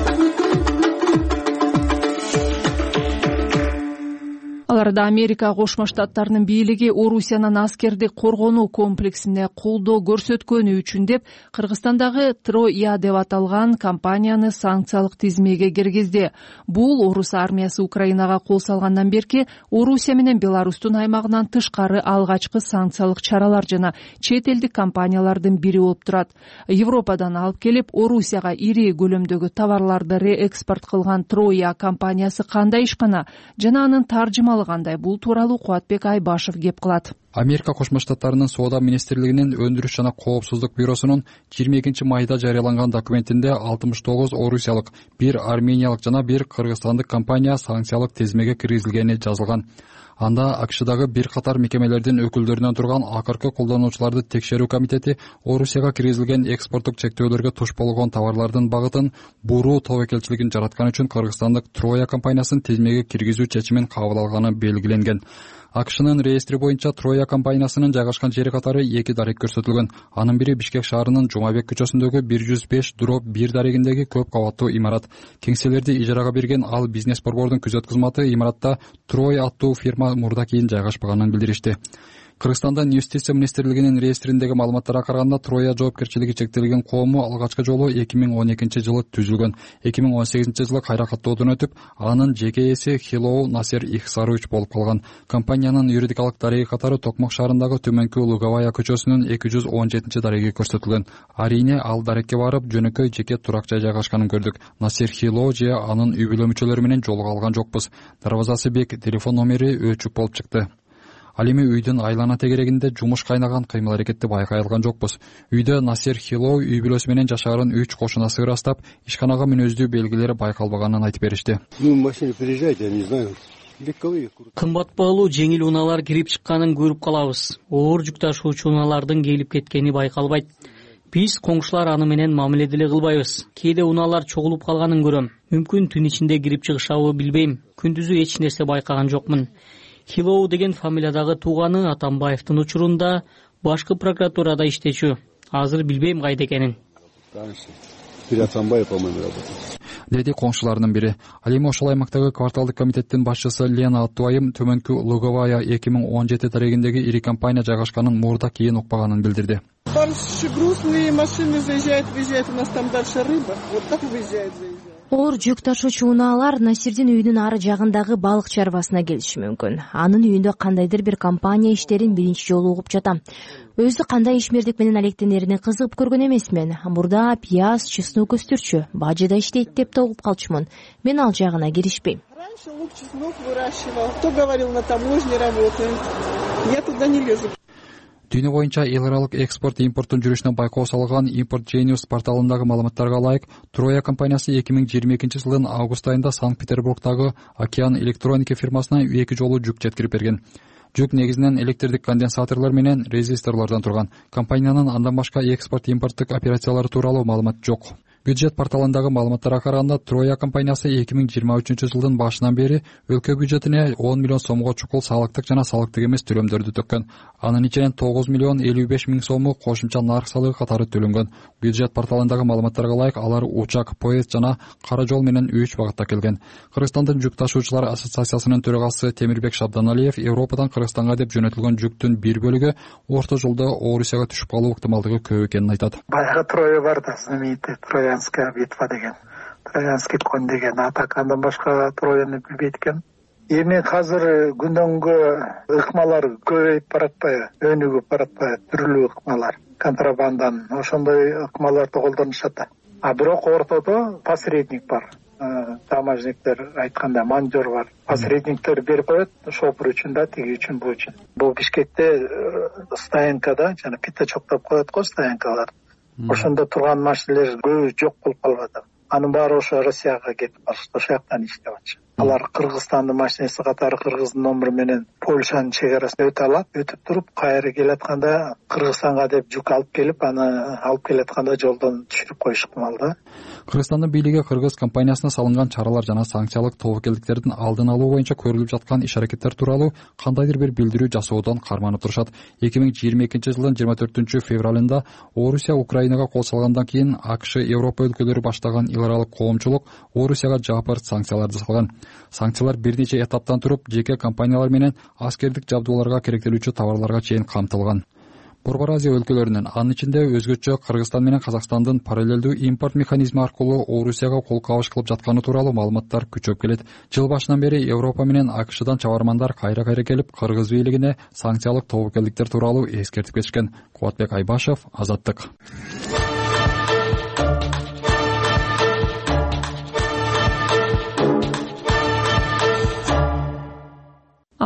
Аларда Америка Кошмо Штаттарынын бийлиги Орусиянын аскерди коргонуу комплексине колдоо көрсөткөнү үчүн деп Кыргызстандагы Троя деп аталган компанияны санкциялык тизмеге киргизди. Бул Орус армиясы Украинага кол салгандан берки Орусия менен Беларустун аймагынан тышкары алгачкы санкциялык чаралар жана чет элдик компаниялардын бири болуп турат. Европадан алып келип Орусияга ири көлөмдөгү товарларды реэкспорт кылган Троя компаниясы кандай ишкана жана анын таржымалы кандай, бул тууралуу Кубатбек Айбашев кеп кылат. Америка Кошмо Штаттарынын Соода министрлигинин өндүрүш жана коопсуздук бюросунун жыйырма экинчи майда жарыяланган документинде алтымыш тогуз орусиялык, бир армениялык жана бир кыргызстандык компания санкциялык тизмеге киргизилгени жазылган. Анда акшдагы бир катар мекемелердин өкүлдөрүнөн турган акыркы колдонуучуларды текшерүү комитети Орусияга киргизилген экспорттук чектөөлөргө туш болгон товарлардын багытын буруу тобокелчилигин жараткан үчүн кыргызстандык Троя компаниясын тизмеге киргизүү чечимин кабыл алганы белгиленген. акшнын реестри боюнча Троя компаниясынын жайгашкан жери катары эки дарек көрсөтүлгөн. Анын бири Бишкек шаарынын Жумабек көчөсүндөгү бир жүз беш дробь бир дарегиндеги көп кабаттуу имарат. Кеңселерди ижарага берген ал бизнес борбордун күзөт кызматы имаратта Трой аттуу фирма мурда кийин жайгашпаганын билдиришти. Кыргызстандын Юстиция министрлигинин реестриндеги маалыматтарга караганда Троя жоопкерчилиги чектелген коому алгачкы жолу эки миң он экинчи жылы түзүлгөн. эки миң он сегизинчи жылы кайра каттоодон өтүп, анын жеке ээси Хилоу Насер Ихсарович болуп калган. Компаниянын юридикалык дареги катары Токмок шаарындагы Төмөнкү Луговая көчөсүнүн эки жүз он жетинчи дареги көрсөтүлгөн. Арине ал дарекке барып, жөнөкөй жеке турак жай жайгашканын көрдүк. Насер Хилоу же анын үй бүлө мүчөлөрү менен жолуга алган жокпуз. Дарбазасы бек, телефон номери өчүк болуп чыкты. Ал эми үйдүн айлана тегерегинде жумуш кайнаган кыймыл аракетти байкай алган жокпуз. Үйдө Насер Хилоу үй бүлөсү менен жашаарын үч кошунасы ырастап, ишканага мүнөздүү белгилери байкалбаганын айтып беришти. Кымбат баалуу жеңил унаалар кирип чыкканын көрүп калабыз. Оор жүк ташуучу унаалардын келип кеткени байкалбайт. Биз коңшулар аны менен мамиле деле кылбайбыз. Кээде унаалар чогулуп калганын көрөм. Мүмкүн түн ичинде кирип чыгышабы билбейм. Күндүзү эч нерсе байкаган жокмун. Хилоу деген фамилиядагы тууганы Атамбаевдин учурунда башкы прокуратурада иштечү. Азыр билбейм кайда экенин. Деди коңшуларынын бири. Ал эми ошол аймактагы кварталдык комитеттин башчысы Лена Аттуайым Төмөнкү Луговая эки миң он жети дарегиндеги ири компания жайгашканын мурда кийин укпаганын билдирди. Оор жүк ташуучу унаалар Насирдин үйүнүн ары жагындагы балык чарбасына келиши мүмкүн. Анын үйүндө кандайдыр бир компания иштерин биринчи жолу угуп жатам. Өзү кандай ишмердик менен алектенерине кызыгып көргөн эмесмин. Мурда пияз, чеснок өстүрчү, бажыда иштейт деп да угуп калчумун. Мен ал жагына киришпейм. Дүйнө боюнча эл аралык экспорт импорттун жүрүшүнө байкоо салган Import Genius порталындагы маалыматтарга ылайык, Троя компаниясы эки миң жыйырма экинчи жылдын август айында Санкт-Петербургдагы Океан электроника фирмасына эки жолу жүк жеткирип берген. Жүк негизинен электрдик конденсаторлор менен резисторлордон турган. Компаниянын андан башка экспорт-импорттук операциялары тууралуу маалымат жок. Бюджет порталындагы маалыматтарга караганда Троя компаниясы эки миң жыйырма үчүнчү жылдын башынан бери өлкө бюджетине он миллион сомго чукул салыктык жана салыктык эмес төлөмдөрдү төккөн. Анын ичинен тогуз миллион элүү беш миң сому кошумча нарк салыгы катары төлөнгөн. Бюджет порталындагы маалыматтарга ылайык, алар учак, поезд жана кара жол менен үч багытта келген. Кыргызстандын жүк ташуучулар ассоциациясынын төрагасы Темирбек Шабданалиев Европадан Кыргызстанга деп жөнөтүлгөн жүктүн бир бөлүгү орто жолдо Орусияга түшүп калуу ыктымалдыгы көп экенин айтат. Баягы Троя бар да, знаменитый Троянская битва деген, Троянский конь деген атак, андан башка Трояны билбейт экен. Эми азыр күндөнгө ыкмалар көбөйүп баратпайбы, өнүгүп баратпайбы, түрлүү ыкмалар, контрабандан, ошондой ыкмаларды колдонушат. А бирок ортодо посредник бар. Таможниктер айтканда манжор бар. Посредниктер берип коет, шопур үчүн да, тиги үчүн, бу үчүн. Бул Бишкекте стоянкада, жана пятачоктоп коет го стоянкалар. Ошондо турган машиналер көбү жок болуп калбады. Анын баары ошо Россияга кетип калышты, ошол жактан иштеп атышат. Алар Кыргызстандын машинеси катары Кыргыздын номеру менен Польшанын чегарасын өтө алат. Өтүп туруп кайра келатканда Кыргызстанга деп жүк алып келип, аны алып келатканда жолдон түшүрүп коюш ыктымал да. Кыргызстандын бийлиги кыргыз компаниясына салынган чаралар жана санкциялык тобокелдиктердин алдын алуу боюнча көрүлүп жаткан иш-аракеттер тууралуу кандайдыр бир билдирүү жасоодон карманып турушат. эки миң жыйырма экинчи жылдын жыйырма төртүнчү февралында Орусия Украинага кол салгандан кийин АКШ Европа өлкөлөрү баштаган эл аралык коомчулук Орусияга жапырт санкцияларды салган. Санкциялар бир нече этаптан туруп, жеке компаниялар менен аскердик жабдууларга керектелүүчү товарларга чейин камтылган. Борбор Азия өлкөлөрүнүн, анын ичинде өзгөчө Кыргызстан менен Казакстандын параллелдүү импорт механизми аркылуу Орусияга кол кабыш кылып жатканы тууралуу маалыматтар күчөп келет. Жыл башынан бери Европа менен АКШдан чабармандар кайра-кайра келип, Кыргыз бийлигине санкциялык тобокелдиктер тууралуу эскертип кетишкен. Кубатбек Айбашев, Азаттык.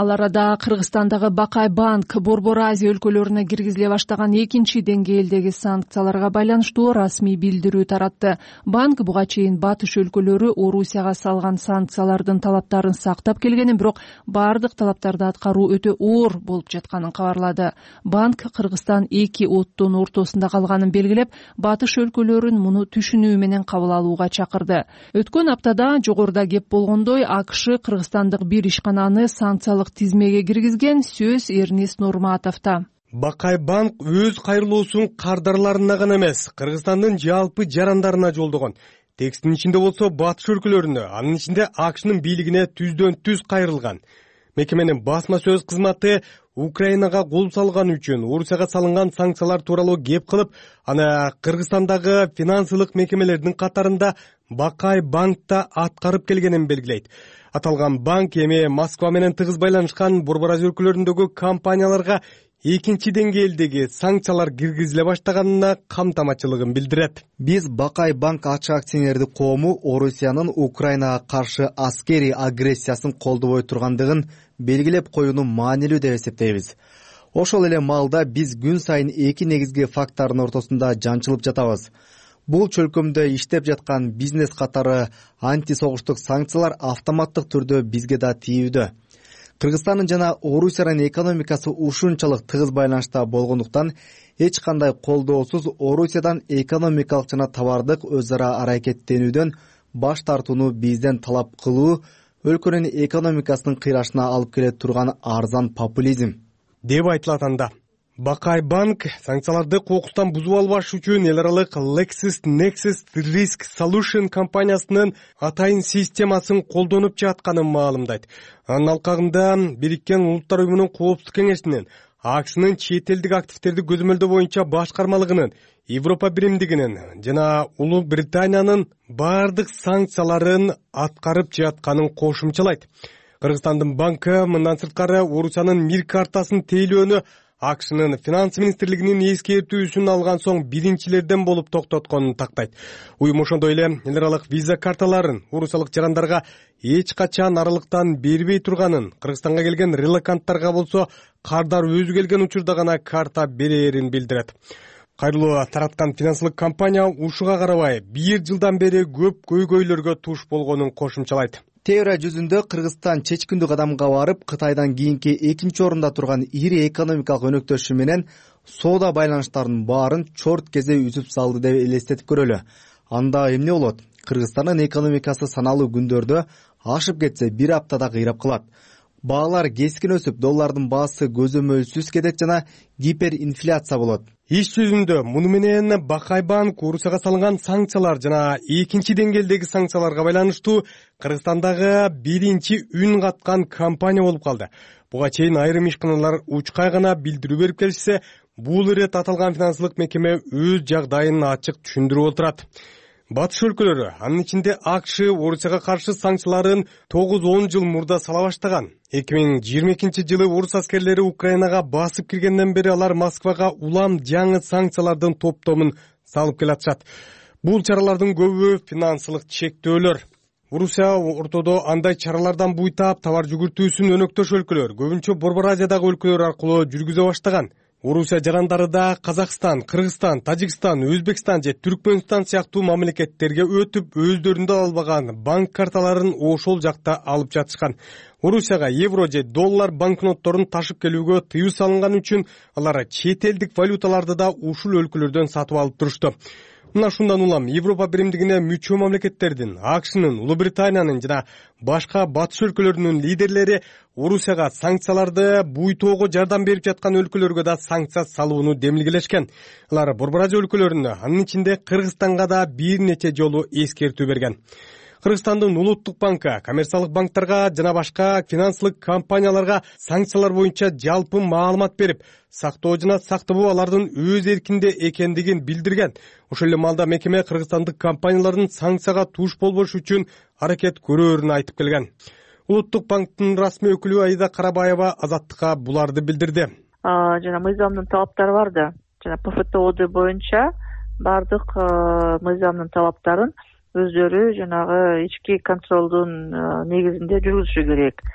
Ал арада Кыргызстандагы Бакай банк Борбор Азия өлкөлөрүнө киргизиле баштаган экинчи деңгээлдеги санкцияларга байланыштуу расмий билдирүү таратты. Банк буга чейин батыш өлкөлөрү Орусияга салган санкциялардын талаптарын сактап келгенин, бирок бардык талаптарды аткаруу өтө оор болуп жатканын кабарлады. Банк Кыргызстан эки оттун ортосунда калганын белгилеп, батыш өлкөлөрүн муну түшүнүү менен кабыл алууга чакырды. Өткөн аптада жогоруда кеп болгондой АКШ Кыргызстандык бир ишкананы санкциялык тизмеге киргизген. Сөз Эрнис Нурматовдо. Бакай банк өз кайрылуусун кардарларына гана эмес, Кыргызстандын жалпы жарандарына жолдогон. Текстин ичинде болсо батыш өлкөлөрүнө, анын ичинде АКШнын бийлигине түздөн түз кайрылган. Мекеменин басма сөз кызматы Украинага кол салган үчүн Орусияга салынган санкциялар тууралуу кеп кылып, аны Кыргызстандагы финансылык мекемелердин катарында Бакай банкта аткарып келгенин белгилейт. Аталган банк эми Москва менен тыгыз байланышкан Борбор Азия өлкөлөрүндөгү компанияларга экинчи деңгээлдеги санкциялар киргизиле баштаганына камтамачылыгын билдирет. Биз Бакай банк ачык акционердик коому Орусиянын Украинага каршы аскерий агрессиясын колдобой тургандыгын белгилеп коюуну маанилүү деп эсептейбиз. Ошол эле маалда биз күн сайын эки негизги фактордун ортосунда жанчылып жатабыз. Бул чөлкөмдө иштеп жаткан бизнес катары антисогуштук санкциялар автоматтык түрдө бизге да тийүүдө. Кыргызстандын жана Орусиянын экономикасы ушунчалык тыгыз байланышта болгондуктан эч кандай колдоосуз Орусиядан экономикалык жана товардык өз ара аракеттенүүдөн баш тартууну бизден талап кылуу өлкөнүн экономикасынын кыйрашына алып келе турган арзан популизм деп айтылат анда. Бакай банк санкцияларды кокустан бузуп албаш үчүн эл аралык LexisNexis Risk Solution компаниясынын атайын системасын колдонуп жатканын маалымдайт. Анын алкагында Бириккен Улуттар уюмунун коопсуздук кеңешинин, АКШнын чет элдик активдерди көзөмөлдөө боюнча башкармалыгынын, Европа биримдигинин жана Улуу Британиянын бардык санкцияларын аткарып жатканын кошумчалайт. Кыргызстандын банкы мындан сырткары Орусиянын мир картасын тейлөөнү АКШнын финанс министрлигинин эскертүүсүн алган соң биринчилерден болуп токтотконун тактайт. Уюм ошондой эле эл аралык виза карталарын орусиялык жарандарга эч качан аралыктан бербей турганын, Кыргызстанга келген релоканттарга болсо кардар өзү келген учурда гана карта берерин билдирет. Кайрылуу тараткан финансылык компания ушуга карабай бир жылдан бери көп көйгөйлөргө туш болгонун кошумчалайт. Теория жүзүндө Кыргызстан чечкиндүү кадамга барып, Кытайдан кийинки экинчи орунда турган ири экономикалык өнөктөшү менен соода байланыштарынын баарын чорт кезде үзүп салды деп элестетип көрөлү. Анда эмне болот? Кыргызстандын экономикасы саналуу күндөрдө ашып кетсе бир аптада кыйрап калат. Баалар кескин өсүп, доллардын баасы көзөмөлсүз кетет жана гиперинфляция болот. Иш жүзүндө муну менен Бакай банк Орусияга салынган санкциялар жана экинчи деңгээлдеги санкцияларга байланыштуу Кыргызстандагы биринчи үн каткан компания болуп калды. Буга чейин айрым ишканалар учкай гана билдирүү берип келишсе, бул ирет аталган финансылык мекеме өз жагдайын ачык түшүндүрүп отурат. Батыш өлкөлөрү, анын ичинде АКШ Орусияга каршы санкцияларын тогуз он жыл мурда сала баштаган. эки миң жыйырма экинчи жылы орус аскерлери Украинага басып киргенден бери алар Москвага улам жаңы санкциялардын топтомун салып келатышат. Бул чаралардын көбү финансылык чектөөлөр. Орусия ортодо андай чаралардан буйтап товар жүгүртүүсүн өнөктөш өлкөлөр, көбүнчө Борбор Азиядагы өлкөлөр аркылуу жүргүзө баштаган. Орусия жарандары да Казакстан, Кыргызстан, Тажикстан, Өзбекстан же Түркмөнстан сыяктуу мамлекеттерге өтүп, өздөрүндө албаган банк карталарын ошол жакта алып жатышкан. Орусияга евро же доллар банкнотторун ташып келүүгө тыюу салынган үчүн алар чет элдик валюталарды да ушул өлкөлөрдөн сатып алып турушту. Мына ушундан улам Европа биримдигине мүчө мамлекеттердин, АКШнын, Улуу Британиянын жана башка батыш өлкөлөрүнүн лидерлери Орусияга санкцияларды буйтоого жардам берип жаткан өлкөлөргө да санкция салууну демилгелешкен. Алар Борбор Азия өлкөлөрүнө, анын ичинде Кыргызстанга да бир нече жолу эскертүү берген. Кыргызстандын Улуттук банкы коммерциялык банктарга жана башка финансылык компанияларга санкциялар боюнча жалпы маалымат берип, сактоо жана сактабоо алардын өз эркинде экендигин билдирген. Ошол эле маалда мекеме кыргызстандык компаниялардын санкцияга туш болбош үчүн аракет көрөөрүн айтып келген. Улуттук банктын расмий өкүлү Аида Карабаева Азаттыкка буларды билдирди. Жана мыйзамдын талаптары бар да, жана ПФТОД боюнча бардык мыйзамдын талаптарын өздөрү жанагы ички контролдун негизинде жүргүзүшү керек.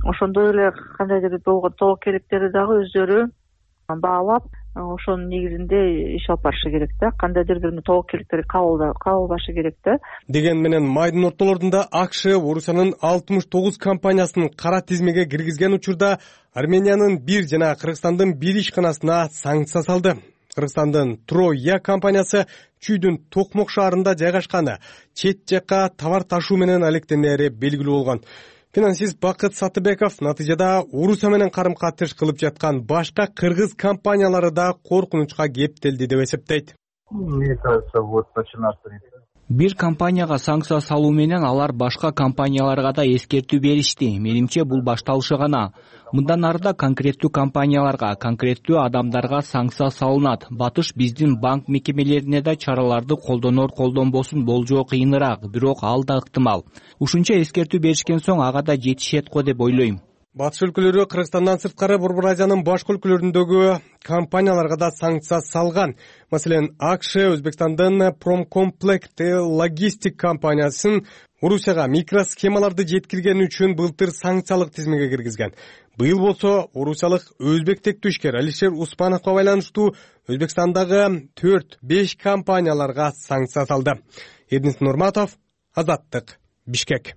ошондой эле кандайдыр болгон тобокелдиктерди дагы өздөрү баалап ошонун негизинде иш алып барышы керек да, кандайдыр бир тобокелдиктерди кабылбашы керек да. Деген менен майдын ортолорунда АКШ Орусиянын алтымыш тогуз компаниясын кара тизмеге киргизген учурда Армениянын бир жана Кыргызстандын бир ишканасына санкция салды. Кыргызстандын Троя компаниясы Чүйдүн Токмок шаарында жайгашкан чет жакка товар ташуу менен алектенери белгилүү болгон. Финансист Бакыт Сатыбеков натыйжада Орусия менен карым-катыш кылып жаткан башка кыргыз компаниялары да коркунучка кептелди деп эсептейт. Мне кажется, вот начинаться. Бир компанияга санкция салуу менен алар башка компанияларга да эскертүү беришти. Менимче бул башталышы гана. Мындан ары да конкреттүү компанияларга, конкреттүү адамдарга санкция салынат. Батыш биздин банк мекемелерине да чараларды колдонор колдонбосун болжоо кыйыныраак, бирок ал да ыктымал. Ушунча эскертүү беришкен соң ага да жетишет го деп ойлойм. Батыш өлкөлөрү Кыргызстандан сырткары Борбор Азиянын башка өлкөлөрүндөгү компанияларга да санкция салган. Маселен, АКШ Өзбекстандын Промкомплект логистик компаниясын Орусияга микросхемаларды жеткиргени үчүн былтыр санкциялык тизмеге киргизген. Быйыл болсо орусиялык өзбек тектүшкер Алишер Успановго байланыштуу Өзбекстандагы төрт беш компанияларга санкция салды. Эднис Нурматов, Азаттык, Бишкек.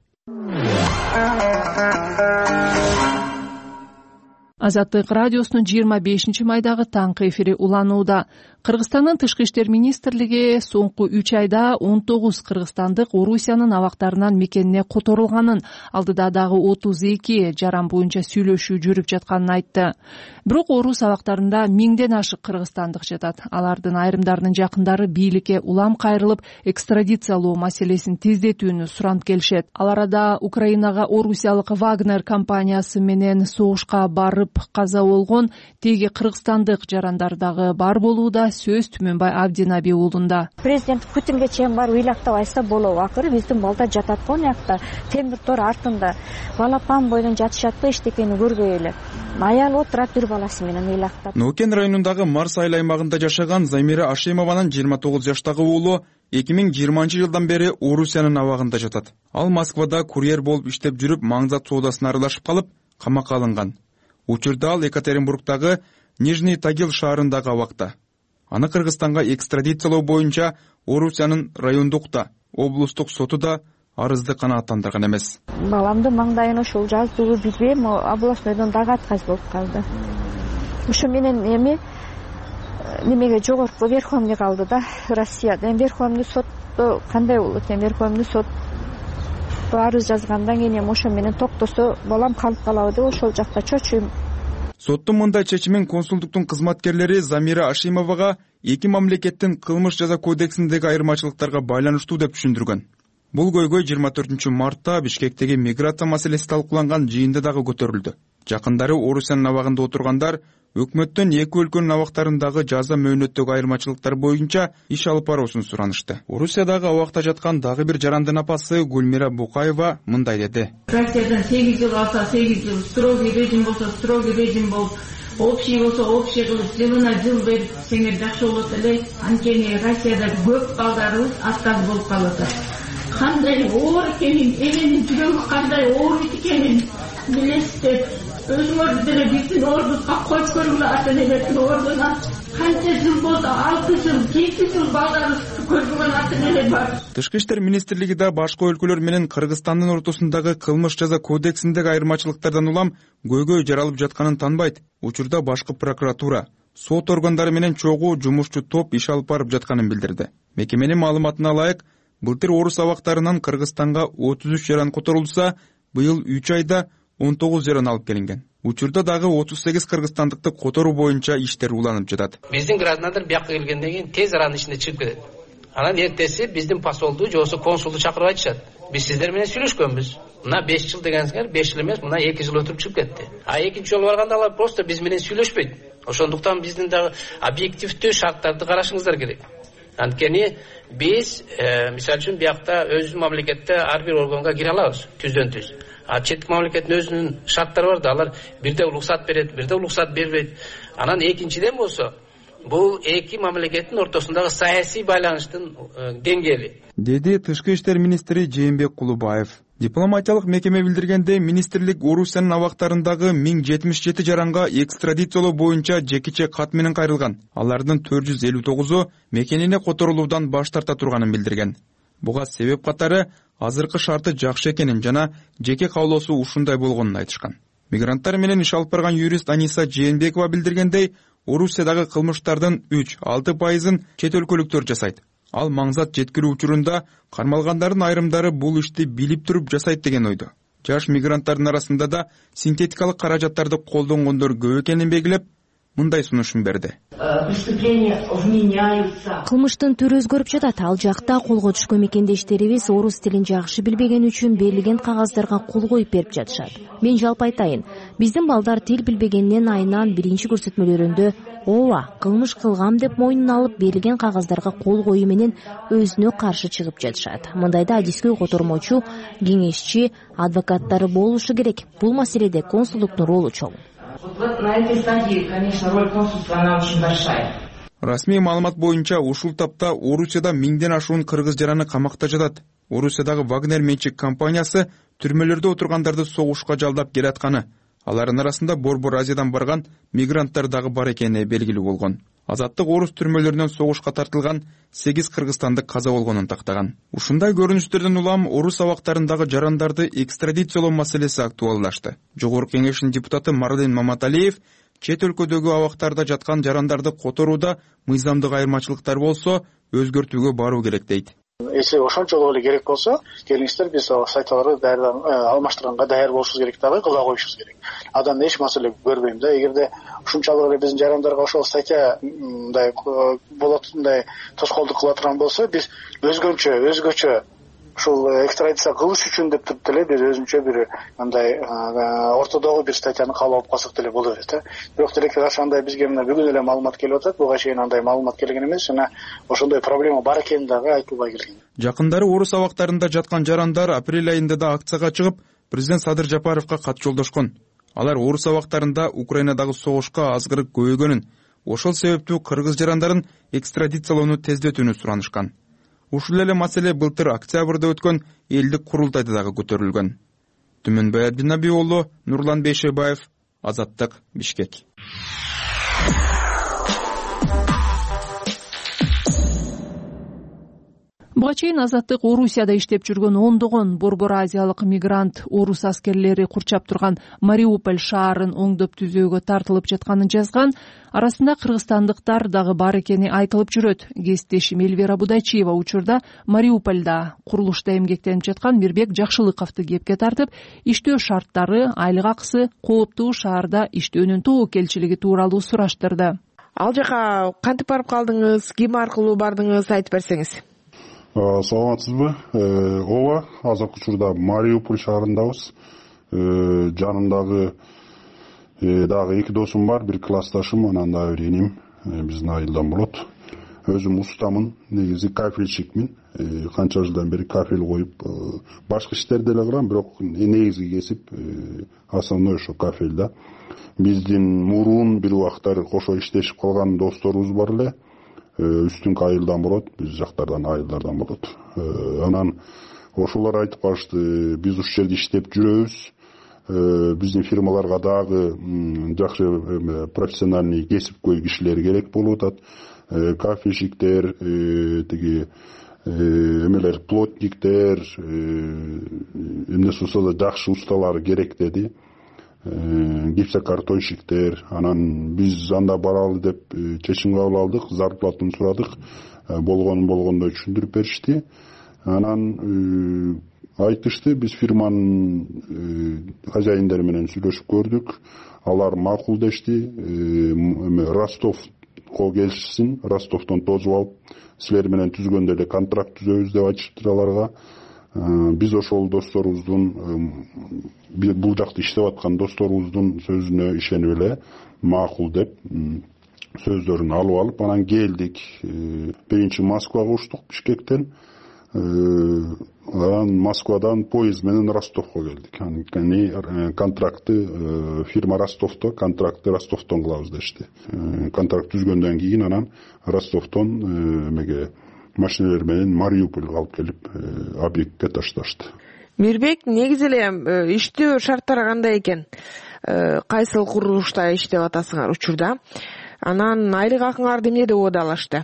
Азаттык радиосунун жыйырма бешинчи майдагы таңкы эфири уланууда. Кыргызстандын Тышкы иштер министрлиги соңку үч айда он тогуз кыргызстандык Орусиянын абактарынан мекенине которулганын, алдыда дагы отуз эки жаран боюнча сүйлөшүү жүрүп жатканын айтты. Бирок орус абактарында миңден ашык кыргызстандык жатат. Алардын айрымдарынын жакындары бийликке улам кайрылып, экстрадициялоо маселесин тездетүүнү суранып келишет. Ал арада Украинага орусиялык Вагнер компаниясы менен согушка барып каза болгон теги кыргызстандык жарандар дагы бар болууда. Сөз Түмөнбай Абдинаби уулунда. Президент Путинге чейин барып ыйлактап айтса болобу. Акыры биздин балдар жатат го муякта, темир тор артында. Балапан бойдон жатышатпы эчтекени көрбөй эле. Аял отурат бир баласы менен ыйлактап. Нукен районундагы Марс айыл аймагында жашаган Замира Ашимованын жыйырма тогуз жаштагы уулу эки миң жыйырманчы жылдан бери Орусиянын абагында жатат. Ал Москвада курьер болуп иштеп жүрүп, маңзат соодасына аралашып калып, камакка алынган. Учурда ал Екатеринбургдагы Нижний Тагил шаарындагы абакта. Аны Кыргызстанга экстрадициялоо боюнча Орусиянын райондук да, облустук соту да арызды канааттандырган эмес. Баламды маңдайына ошол жаздыгы билбейм, областойдон дагы отказ болуп калды. Ошо менен эми немеге жогорку верховный калды да, Россияда. Эми верховный сотто кандай болот? Эми верховный сот арыз жазгандан кийин эми ошо менен токтосо балам калып калабы деп ошол жакта чочуйм. Соттун мындай чечимин консулдуктун кызматкерлери Замира Ашимовага эки мамлекеттин кылмыш жаза кодексиндеги айырмачылыктарга байланыштуу деп түшүндүргөн. Бул көйгөй жыйырма төртүнчү мартта Бишкектеги миграция маселеси талкууланган жыйында дагы көтөрүлдү. Жакындары Орусиянын абагында отургандар өкмөттөн эки өлкөнүн абактарындагы жаза мөөнөттөгү айырмачылыктар боюнча иш алып баруусун суранышты. Орусиядагы абакта жаткан дагы бир жарандын апасы Гүлмира Букаева мындай деди. Россиядан сегиз жыл алса сегиз жыл, строгий режим болсо строгий режим болуп, общий болсо общий кылып, жылына жыл берип сеңер жакшы болот эле. Анткени Россияда көп балдарыбыз отказ болуп калат. Кандай оор экенин, элинин жүрөгү кандай оор экенин билесиздер. Өзүңөр деле биздин ордубузга коюп көргүлө, ата-энелердин ордуна канча жыл болду, алты жыл, жети жыл балдарыбыз көрбөгөн ата-энелер бар. Тышкы иштер министрлиги да башка өлкөлөр менен Кыргызстандын ортосундагы кылмыш жаза кодексиндеги айырмачылыктардан улам көйгөй жаралып жатканын танбайт. Учурда башкы прокуратура, сот органдары менен чогуу жумушчу топ иш алып барып жатканын билдирди. Мекеменин маалыматына ылайык, былтыр орус абактарынан Кыргызстанга отуз үч жаран которулса, быйыл үч айда он тогуз жаран алып келинген. Учурда дагы отуз сегиз кыргызстандыкты которуу боюнча иштер уланып жатат. Биздин граждандар бияка келгенден кийин тез аранын ичинде чыгып кетет. Анан эртеси биздин посолду же болбосо консулду чакырып айтышат. Биз сиздер менен сүйлөшкөнбүз. Мына беш жыл дегенсиңер, беш жыл эмес, мына эки жыл өтүп чыгып кетти. А экинчи жолу барганда алар просто биз менен сүйлөшпөйт. Ошондуктан биздин дагы объективдүү шарттарды карашыңыздар керек. Анткени биз мисалы үчүн биякта өзүбүздүн мамлекетте ар бир органга кире алабыз түздөн түз. А четки мамлекеттин өзүнүн шарттары бар да, алар бирде уруксат берет, бирде уруксат бербейт. Анан экинчиден болсо, бул эки мамлекеттин ортосундагы саясий байланыштын деңгээли. Деди Тышкы иштер министри Жээнбек Кулубаев. Дипломатиялык мекеме билдиргендей, министрлик Орусиянын абактарындагы миң жетимиш жети жаранга экстрадициялоо боюнча жекиче кат менен кайрылган. Алардын төрт жүз элүү тогузу мекенине которулуудан баш тарта турганын билдирген. Буга себеп катары азыркы шарты жакшы экенин жана жеке каалоосу ушундай болгонун айтышкан. Мигранттар менен иш алып барган юрист Аниса Жээнбекова билдиргендей, Орусиядагы кылмыштардын үч алты пайызын чет өлкөлүктөр жасайт. Ал маңзат жеткирүү учурунда кармалгандардын айрымдары бул ишти билип туруп жасайт деген ойдо. Жаш мигранттардын арасында да синтетикалык каражаттарды колдонгондор көп экенин белгилеп, мындай сунушун берди. Кылмыштын түрү өзгөрүп жатат. Ал жакта колго түшкөн мекендештерибиз орус тилин жакшы билбеген үчүн берилген кагаздарга кол коюп берип жатышат. Мен жалпы айтайын, биздин балдар тил билбегеннен айынан биринчи көрсөтмөлөрүндө ооба, кылмыш кылгам деп мойнуна алып берилген кагаздарга кол коюу менен өзүнө каршы чыгып жатышат. Мындайда адискөй котормочу, кеңешчи, адвокаттары болушу керек. Бул маселеде консулдуктун ролу чоң. На этой стадии, конечно, роль консульства, она очень большая. Расмий маалымат боюнча ушул тапта Орусияда миңден ашуун кыргыз жараны камакта жатат. Орусиядагы Вагнер менчик компаниясы түрмөлөрдө отургандарды согушка жалдап келатканы, алардын арасында Борбор Азиядан барган мигранттар дагы бар экени белгилүү болгон. Азаттык орус түрмөлөрүнөн согушка тартылган сегиз кыргызстандык каза болгонун тактаган. Ушундай көрүнүштөрдөн улам орус абактарындагы жарандарды экстрадициялоо маселеси актуалдашты. Жогорку кеңештин депутаты Марден Маматалиев чет өлкөдөгү абактарда жаткан жарандарды которууда мыйзамдык айырмачылыктар болсо, өзгөртүүгө баруу керек дейт. Если ошончолук эле керек болсо, келиңиздер, биз сайталарды даярдан алмаштырганга даяр болушубуз керек дагы, кыла коюшубуз керек. Адан эч маселе көрбөйм да. Эгерде ушунчалык эле биздин жарандарга ошол статья мындай болот, мындай тоскоолдук кыла турган болсо, биз өзгөчө, өзгөчө ушул экстрадиция кылыш үчүн деп туруп деле бир өзүнчө бир мындай ортодогу бир статьяны каалап алып калсак деле боло берет. Бирок тилекке каршы андай бизге мына бүгүн эле маалымат келип атат. Буга чейин андай маалымат келген эмес, жана ошондой проблема бар экенин дагы айтылбай келген. Жакындары орус абактарында жаткан жарандар апрель айында да акцияга чыгып, президент Садыр Жапаровго кат жолдошкон. Алар орус абактарында Украинадагы согушка азгырык көбөйгөнүн, ошол себептүү кыргыз жарандарын экстрадициялоону тездетүүнү суранышкан. Ушул эле маселе былтыр октябрда өткөн элдик курултайда дагы көтөрүлгөн. Түмөнбай Абдинаби уулу, Нурлан Бейшебаев, Азаттык, Бишкек. Буга чейин Азаттык Орусияда иштеп жүргөн ондогон Борбор Азиялык мигрант орус аскерлери курчап турган Мариуполь шаарын оңдоп түзөөгө тартылып жатканын жазган. Арасында кыргызстандыктар дагы бар экени айтылып жүрөт. Кесиптешим Эльвира Будайчиева учурда Мариупольда курулушта эмгектенип жаткан Мирбек Жакшылыковду кепке тартып, иштөө шарттары, айлык акысы, кооптуу шаарда иштөөнүн тобокелчилиги тууралуу сураштырды. Ал жака кантип барып калдыңыз, ким аркылуу бардыңыз, айтып берсеңиз. Саламатсызбы? Ооба, азыркы учурда Мариуполь шаарындабыз. Жанымдагы дагы эки досум бар, бир классташым, анан дагы бир энем, биздин айылдан болот. Өзүм устамын, негизи кафелщикмин. Канча жылдан бери кафел коюп, башка иштерди эле кылам, бирок негизги кесип основной ошо кафел да. Биздин мурун бир убактар кошо иштешип калган досторубуз бар эле. Үстүнкү айылдан болот, биз жактардан айылдардан болот. Анан ошолор айтып калышты, биз ушул жерде иштеп жүрөбүз. Биздин фирмаларга дагы жакшы профессиональный кесипкөй кишилер керек болуп атат. Кафельщиктер, тиги эмелер, плотниктер, эмнеси болсо да жакшы усталар керек деди. Гипсокартонщиктер. Анан биз анда баралы деп чечим кабыл алдык, зарплатын сурадык. Болгонун болгондой түшүндүрүп беришти. Анан айтышты, биз фирманын хозяиндери менен сүйлөшүп көрдүк. Алар макул дешти. Ростовко келишсин, Ростовдон тосуп алып, силер менен түзгөндө эле контракт түзөбүз деп айтышыптыр аларга. Биз ошол досторубуздун, бул жакта иштеп аткан досторубуздун сөзүнө ишенип эле макул деп сөздөрүн алып алып, анан келдик. Биринчи Москвага учтук Бишкектен. Анан Москвадан поезд менен Ростовко келдик. Анан контрактты фирма Ростовдо, контрактты Ростовдон кылабыз дешти. Контракт түзгөндөн кийин анан Ростовдон эмеге машиналар менен Мариупольга алып келип объектке ташташты. Мирбек, негизи эле иштөө шарттары кандай экен? Кайсыл курулушта иштеп атасыңар учурда? Анан айлык акыңарды эмнеде убадалашты?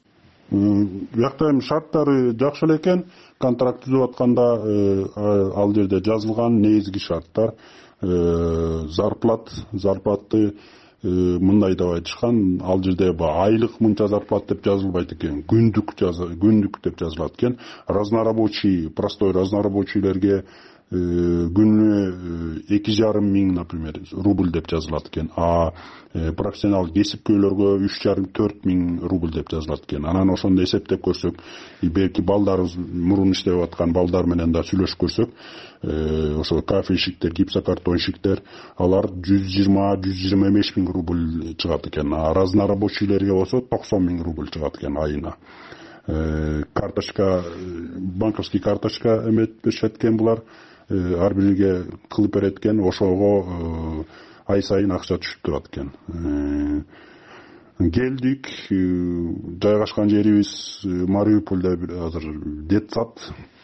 Биякта эми шарттары жакшы эле экен. Контракт түзүп атканда ал жерде жазылган негизги шарттар зарплат, зарплаты мындай деп айтышкан. Ал жерде айлык мынча зарплат деп жазылбайт экен. Күндүк күндүк деп жазылат экен. Разнорабочий, простой разнорабочийлерге күнүнө эки жарым миң, например, рубль деп жазылат экен. А профессионал кесипкөйлөргө үч жарым төрт миң рубль деп жазылат экен. Анан ошондо эсептеп көрсөк, берки балдарыбыз мурун иштеп аткан балдар менен да сүйлөшүп көрсөк, ошо кафельщиктер, гипсокартонщиктер, алар жүз жыйырма жүз жыйырма беш миң рубль чыгат экен. А разнорабочийлерге болсо токсон миң рубль чыгат экен айына. Карточка, банковский карточка эметип беришет экен булар. Ар бирге кылып берет экен, ошого ай сайын акча түшүп турат экен. Келдик, жайгашкан жерибиз Мариупольдо азыр детсад,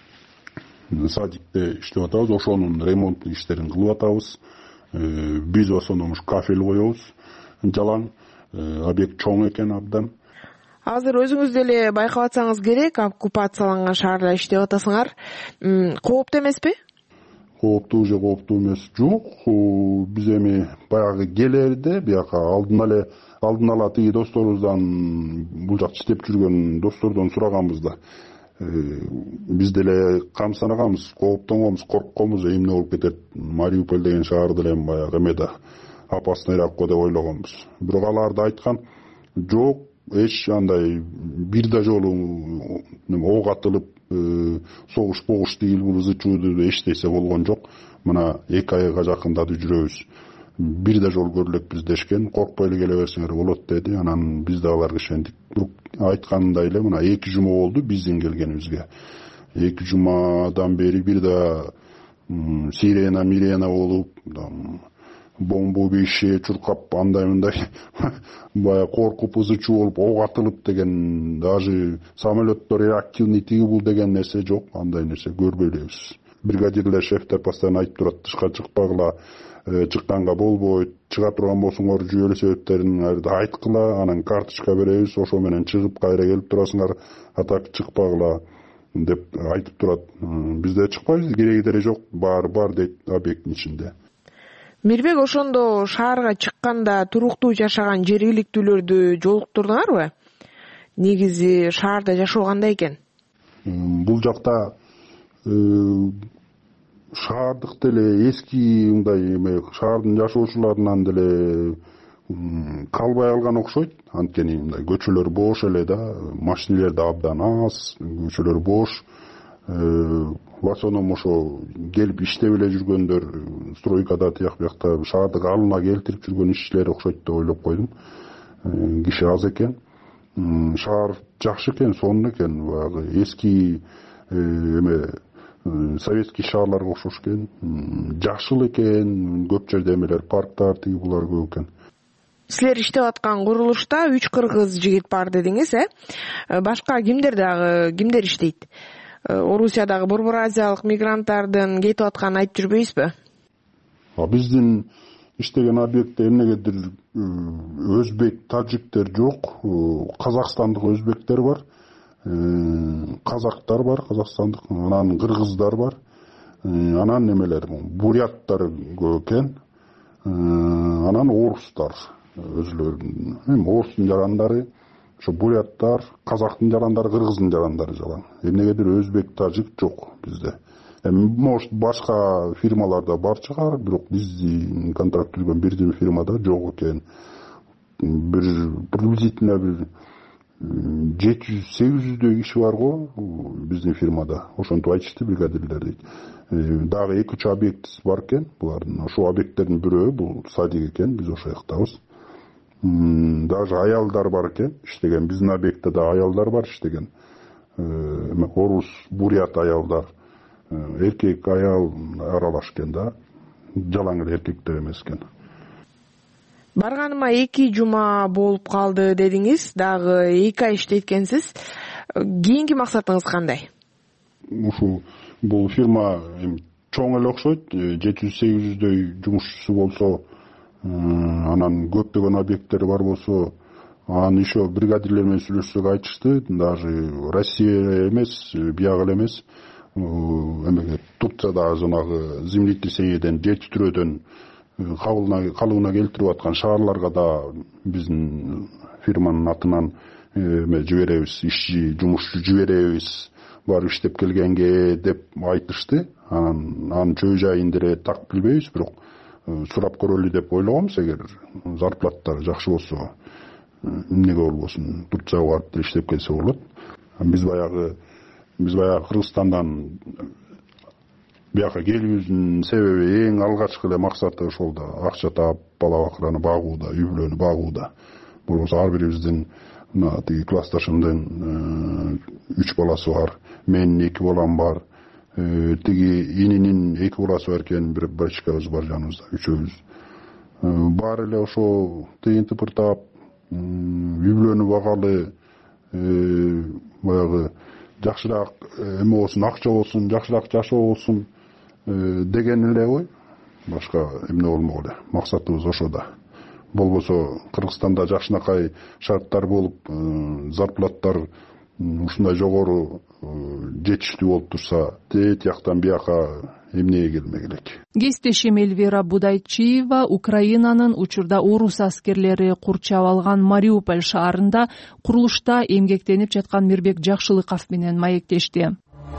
садикте иштеп атабыз, ошонун ремонттук иштерин кылып атабыз. Биз в основном кафель коебуз, жалаң, объект чоң экен абдан. Азыр өзүңүз деле байкап атсаңыз керек, оккупацияланган шаарда иштеп атасыңар. Кооптуу эмеспи? Кооптуу же кооптуу эмес жок. Биз эми баягы келерде бияка алдын эле алдын ала тиги досторубуздан, бул жакта иштеп жүргөн достордон сураганбыз да. Биз деле камсынаганбыз, кооптонгонбуз, коркконбуз, эмне болуп кетет. Мариуполь деген шаар деле баягы эмеде опасныйраак го деп ойлогонбуз. Бирок алар да айткан, жок, эч андай бир да жолу ок атылып согуш погуш тигил бул ызычууду эчтесе болгон жок. Мына эки айга жакындады жүрөбүз. Бир да жол көрүлөкпүз дешкен. Коркпой эле келе берсеңер болот деди. Анан биз да аларга ишендик. Айткандай эле мына эки жума болду биздин келгенибизге. эки жумадан бери бир да сирена мирена болуп, бомба убийще чуркап, андай мындай бая коркуп ызычуу болуп, ок атылып деген, даже самолеттор реактивный тиги бул деген нерсе жок. Андай нерсе көрбөй элебиз. Бригадирлер, шефтер постоянно айтып турат, тышка чыкпагыла, чыкканга болбойт, чыга турган болсоңор жүйөлүү себептерин айткыла, анан карточка беребиз, ошо менен чыгып кайра келип турасыңар, а так чыкпагыла деп айтып турат. Бизде чыкпайбыз, кереги деле жок, бар бар дейт объекттин ичинде. Мирбек, ошондо шаарга чыкканда туруктуу жашаган жергиликтүүлөрдү жолуктурдуңарбы? Негизи шаарда жашоо кандай экен? Бул жакта шаардык деле эски мындай эме шаардын жашоочуларынан деле калбай калган окшойт. Анткени мындай көчөлөр бош эле да, машинелер да абдан аз, көчөлөр бош. В основном ошо келип иштеп эле жүргөндөр стройкада тияк биякта шаардык алына келтирип жүргөн ишчилер окшойт деп ойлоп койдум. Киши аз экен. Шаар жакшы экен, сонун экен. Баягы эски эме советский шаарларга окшош экен. Жакшыл экен, көп жерде эмелер, парктар тиги булар көп экен. Силер иштеп аткан курулушта үч кыргыз жигит бар дедиңиз, э? Башка кимдер дагы, кимдер иштейт? Орусиядагы борбор азиялык мигранттардын кетип атканын айтып жүрбөйсүзбү? Биздин иштеген объектте эмнегедир өзбек, тажиктер жок, казакстандык өзбектер бар, казактар бар, казакстандык, анан кыргыздар бар, анан эмелер, буряттар көп экен, анан орустар өзүлөрүнүн, эми орустун жарандары, ошо буряттар, казактын жарандары, кыргыздын жарандары жалаң. Эмнегедир өзбек, тажик жок бизде. Эми может башка фирмаларда бар чыгар, бирок биздин контракт түзгөн бирден фирмада жок экен. Бир приблизительно бир жети жүз сегиз жүздөй киши бар го биздин фирмада. Ошентип айтышты бригадирлер дейт. Дагы эки үч объект бар экен булардын. Ошо объекттердин бирөө бул садик экен, биз ошол жактабыз. Даже аялдар бар экен, иштеген. Биздин объектте да аялдар бар иштеген. Орус, бурят аялдар, эркек аял аралаш экен да. Жалаң эле эркектер эмес экен. Барганыма эки жума болуп калды дедиңиз, дагы эки ай иштейт экенсиз. Кийинки максатыңыз кандай? Ушу бул фирма эми чоң эле окшойт, жети жүз сегиз жүздөй жумушчусу болсо, анан көптөгөн объекттери бар болсо, анан еще бригадирлер менен сүйлөшсөк айтышты, даже Россия эмес, бияк эле эмес, эмеге Турциядагы жанагы Землитель Сенеден жетиштирүүдөн калыбына келтирип аткан шаарларга да биздин фирманын атынан эме жиберебиз, ишчи, жумушчу жиберебиз, барып иштеп келгенге деп айтышты. Анан анын чөй жайын деле так билбейбиз, бирок сурап көрөлү деп ойлогонбуз. Эгер зарплаттары жакшы болсо, эмнеге болбосун, Турцияга барып деле иштеп келсе болот. Биз баягы биз баягы Кыргызстандан бияка келүүбүздүн себеби, эң алгачкы эле максаты ошол да, акча таап, бала бакыраны багууда, үй бүлөнү багууда. Болбосо ар бирибиздин мына тиги классташымдын үч баласы бар, менин эки балам бар, тиги ининин эки баласы бар экен, бир бачкабыз бар жаныбызда, үчөөбүз. Баары эле ошо тыйын тыпыртап, үй бүлөнү багалы, баягы жакшыраак эме болсун, акча болсун, жакшыраак жашоо болсун деген эле ой. Башка эмне болмок эле. Максатыбыз ошо да. Болбосо Кыргызстанда жакшынакай шарттар болуп, зарплаттар ушундай жогору жетиштүү болуп турса, тет жактан бияка эмнеге келмек элек. Кесиптешим Эльвира Будайчиева Украинанын учурда орус аскерлери курчап алган Мариуполь шаарында курулушта эмгектенип жаткан Мирбек Жакшылыков менен маектешти.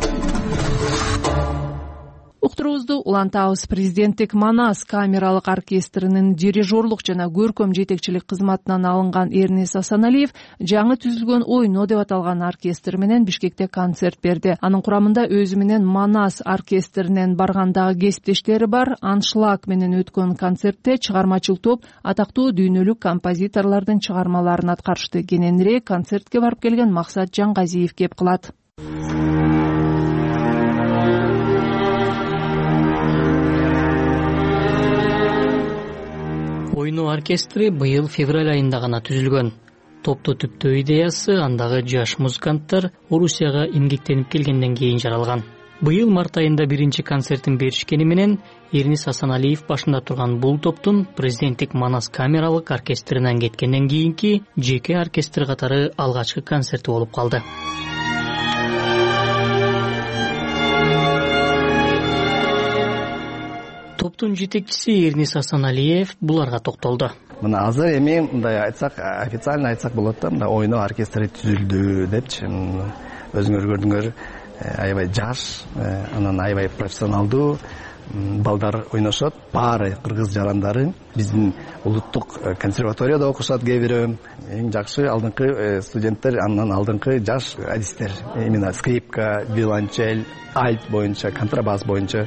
Уктуруубузду улантабыз. Президенттик Манас камералык оркестринин дирижерлук жана көркөм жетекчилик кызматынан алынган Эрнис Асаналиев жаңы түзүлгөн ойно деп аталган оркестр менен Бишкекте концерт берди. Анын курамында өзү менен Манас оркестринен баргандагы кесиптештери бар. Аншлаг менен өткөн концертте чыгармачыл топ атактуу дүйнөлүк композиторлордун чыгармаларын аткарышты. Кененирээк концертке барып келген Максат Жаңгазиев кеп кылат. Ойно оркестри быйыл февраль айында гана түзүлгөн. Топту түптөө идеясы андагы жаш музыканттар Орусияга эмгектенип келгенден кийин жаралган. Быйыл март айында биринчи концертин беришкени менен Эрнис Асаналиев башында турган бул топтун президенттик Манас камералык оркестринен кеткенден кийинки жеке оркестр катары алгачкы концерти болуп калды. Топтун жетекчиси Эрнис Асаналиев буларга токтолду. Мына азыр эми мындай айтсак, официально айтсак болот да, мына ойно оркестри түзүлдү депчи. Өзүңөр көрдүңөр, аябай жаш, анан аябай профессионалдуу балдар ойношот. Баары кыргыз жарандары, биздин улуттук консерваторияда окушат кээ бири. Эң жакшы алдыңкы студенттер, андан алдыңкы жаш адистер. Именно скрипка, виолончель, альт боюнча, контрабас боюнча.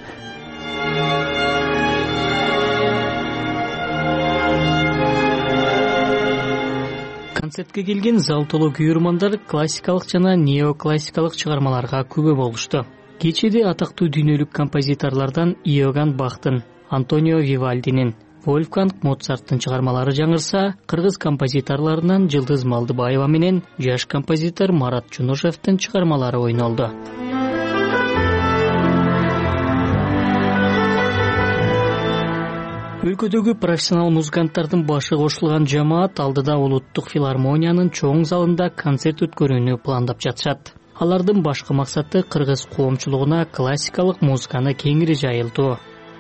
Концертке келген зал толо күйөрмандар классикалык жана неоклассикалык чыгармаларга күбө болушту. Кечеде атактуу дүйнөлүк композиторлордон Иоганн Бахтын, Антонио Вивальдинин, Вольфганг Моцарттын чыгармалары жаңырса, кыргыз композиторлорунан Жылдыз Малдыбаева менен жаш композитор Марат Жунушевдин чыгармалары ойнолду. Өлкөдөгү профессионал музыканттардын башы кошулган жамаат алдыда улуттук филармониянын чоң залында концерт өткөрүүнү пландап жатышат. Алардын башкы максаты кыргыз коомчулугуна классикалык музыканы кеңири жайылтуу.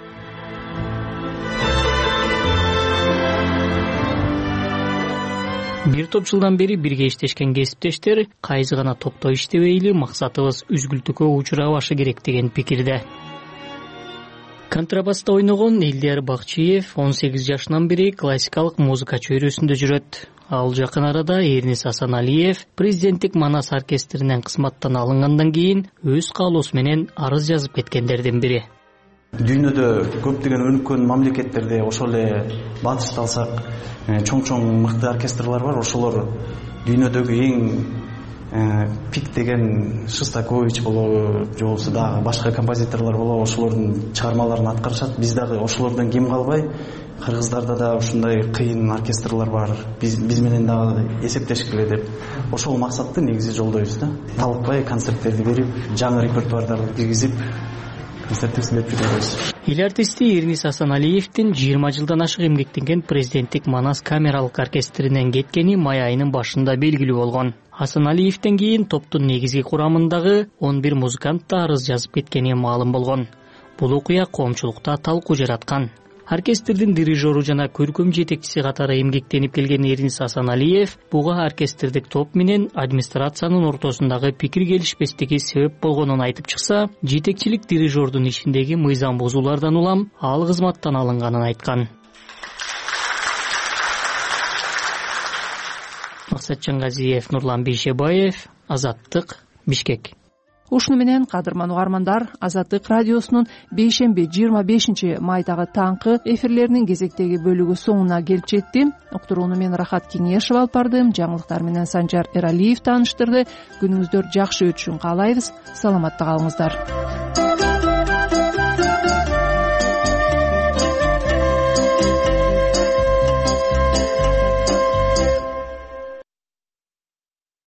Бир топ жылдан бери бирге иштешкен кесиптештер кайсы гана топто иштебейли, максатыбыз үзгүлтүккө учурабашы керек деген пикирде. Контрабаста ойногон Элдияр Бакчиев он сегиз жашынан бери классикалык музыка чөйрөсүндө жүрөт. Ал жакын арада Эрнис Асаналиев президенттик Манас оркестринен кызматтан алынгандан кийин өз каалоосу менен арыз жазып кеткендердин бири. Дүйнөдө көптөгөн өнүккөн мамлекеттерде, ошол эле батышты алсак, чоң-чоң мыкты оркестрлар бар. Ошолор дүйнөдөгү эң пик деген Шостакович болобу же болбосо дагы башка композиторлор болобу, ошолордун чыгармаларын аткарышат. Биз дагы ошолордон кем калбай, кыргыздарда да ушундай кыйын оркестрлар бар, биз биз менен дагы эсептешкиле деп ошол максатты негизи жолдойбуз да. Талыкпай концерттерди берип, жаңы репертуардарды киргизип концерттерди берип жүрөбүз. Эл артисти Эрнис Асаналиевдин жыйырма жылдан ашык эмгектенген президенттик Манас камералык оркестринен кеткени май айынын башында белгилүү болгон. Асаналиевден кийин топтун негизги курамындагы он бир музыкант да арыз жазып кеткени маалым болгон. Бул окуя коомчулукта талкуу жараткан. Оркестрдин дирижеру жана көркөм жетекчиси катары эмгектенип келген Эрнис Асаналиев буга оркестрдик топ менен администрациянын ортосундагы пикир келишпестиги себеп болгонун айтып чыкса, жетекчилик дирижердун ишиндеги мыйзам бузуулардан улам ал кызматтан алынганын айткан. Максат Чангазиев, Нурлан Бейшебаев, Азаттык, Бишкек. Ушуну менен кадырман угармандар, Азаттык радиосунун бейшемби жыйырма бешинчи майдагы таңкы эфирлеринин кезектеги бөлүгү соңуна келип жетти. Уктурууну мен Рахат Кеңешев алып бардым. Жаңылыктар менен Санжар Эралиев тааныштырды. Күнүңүздөр жакшы өтүшүн каалайбыз. Саламатта калыңыздар.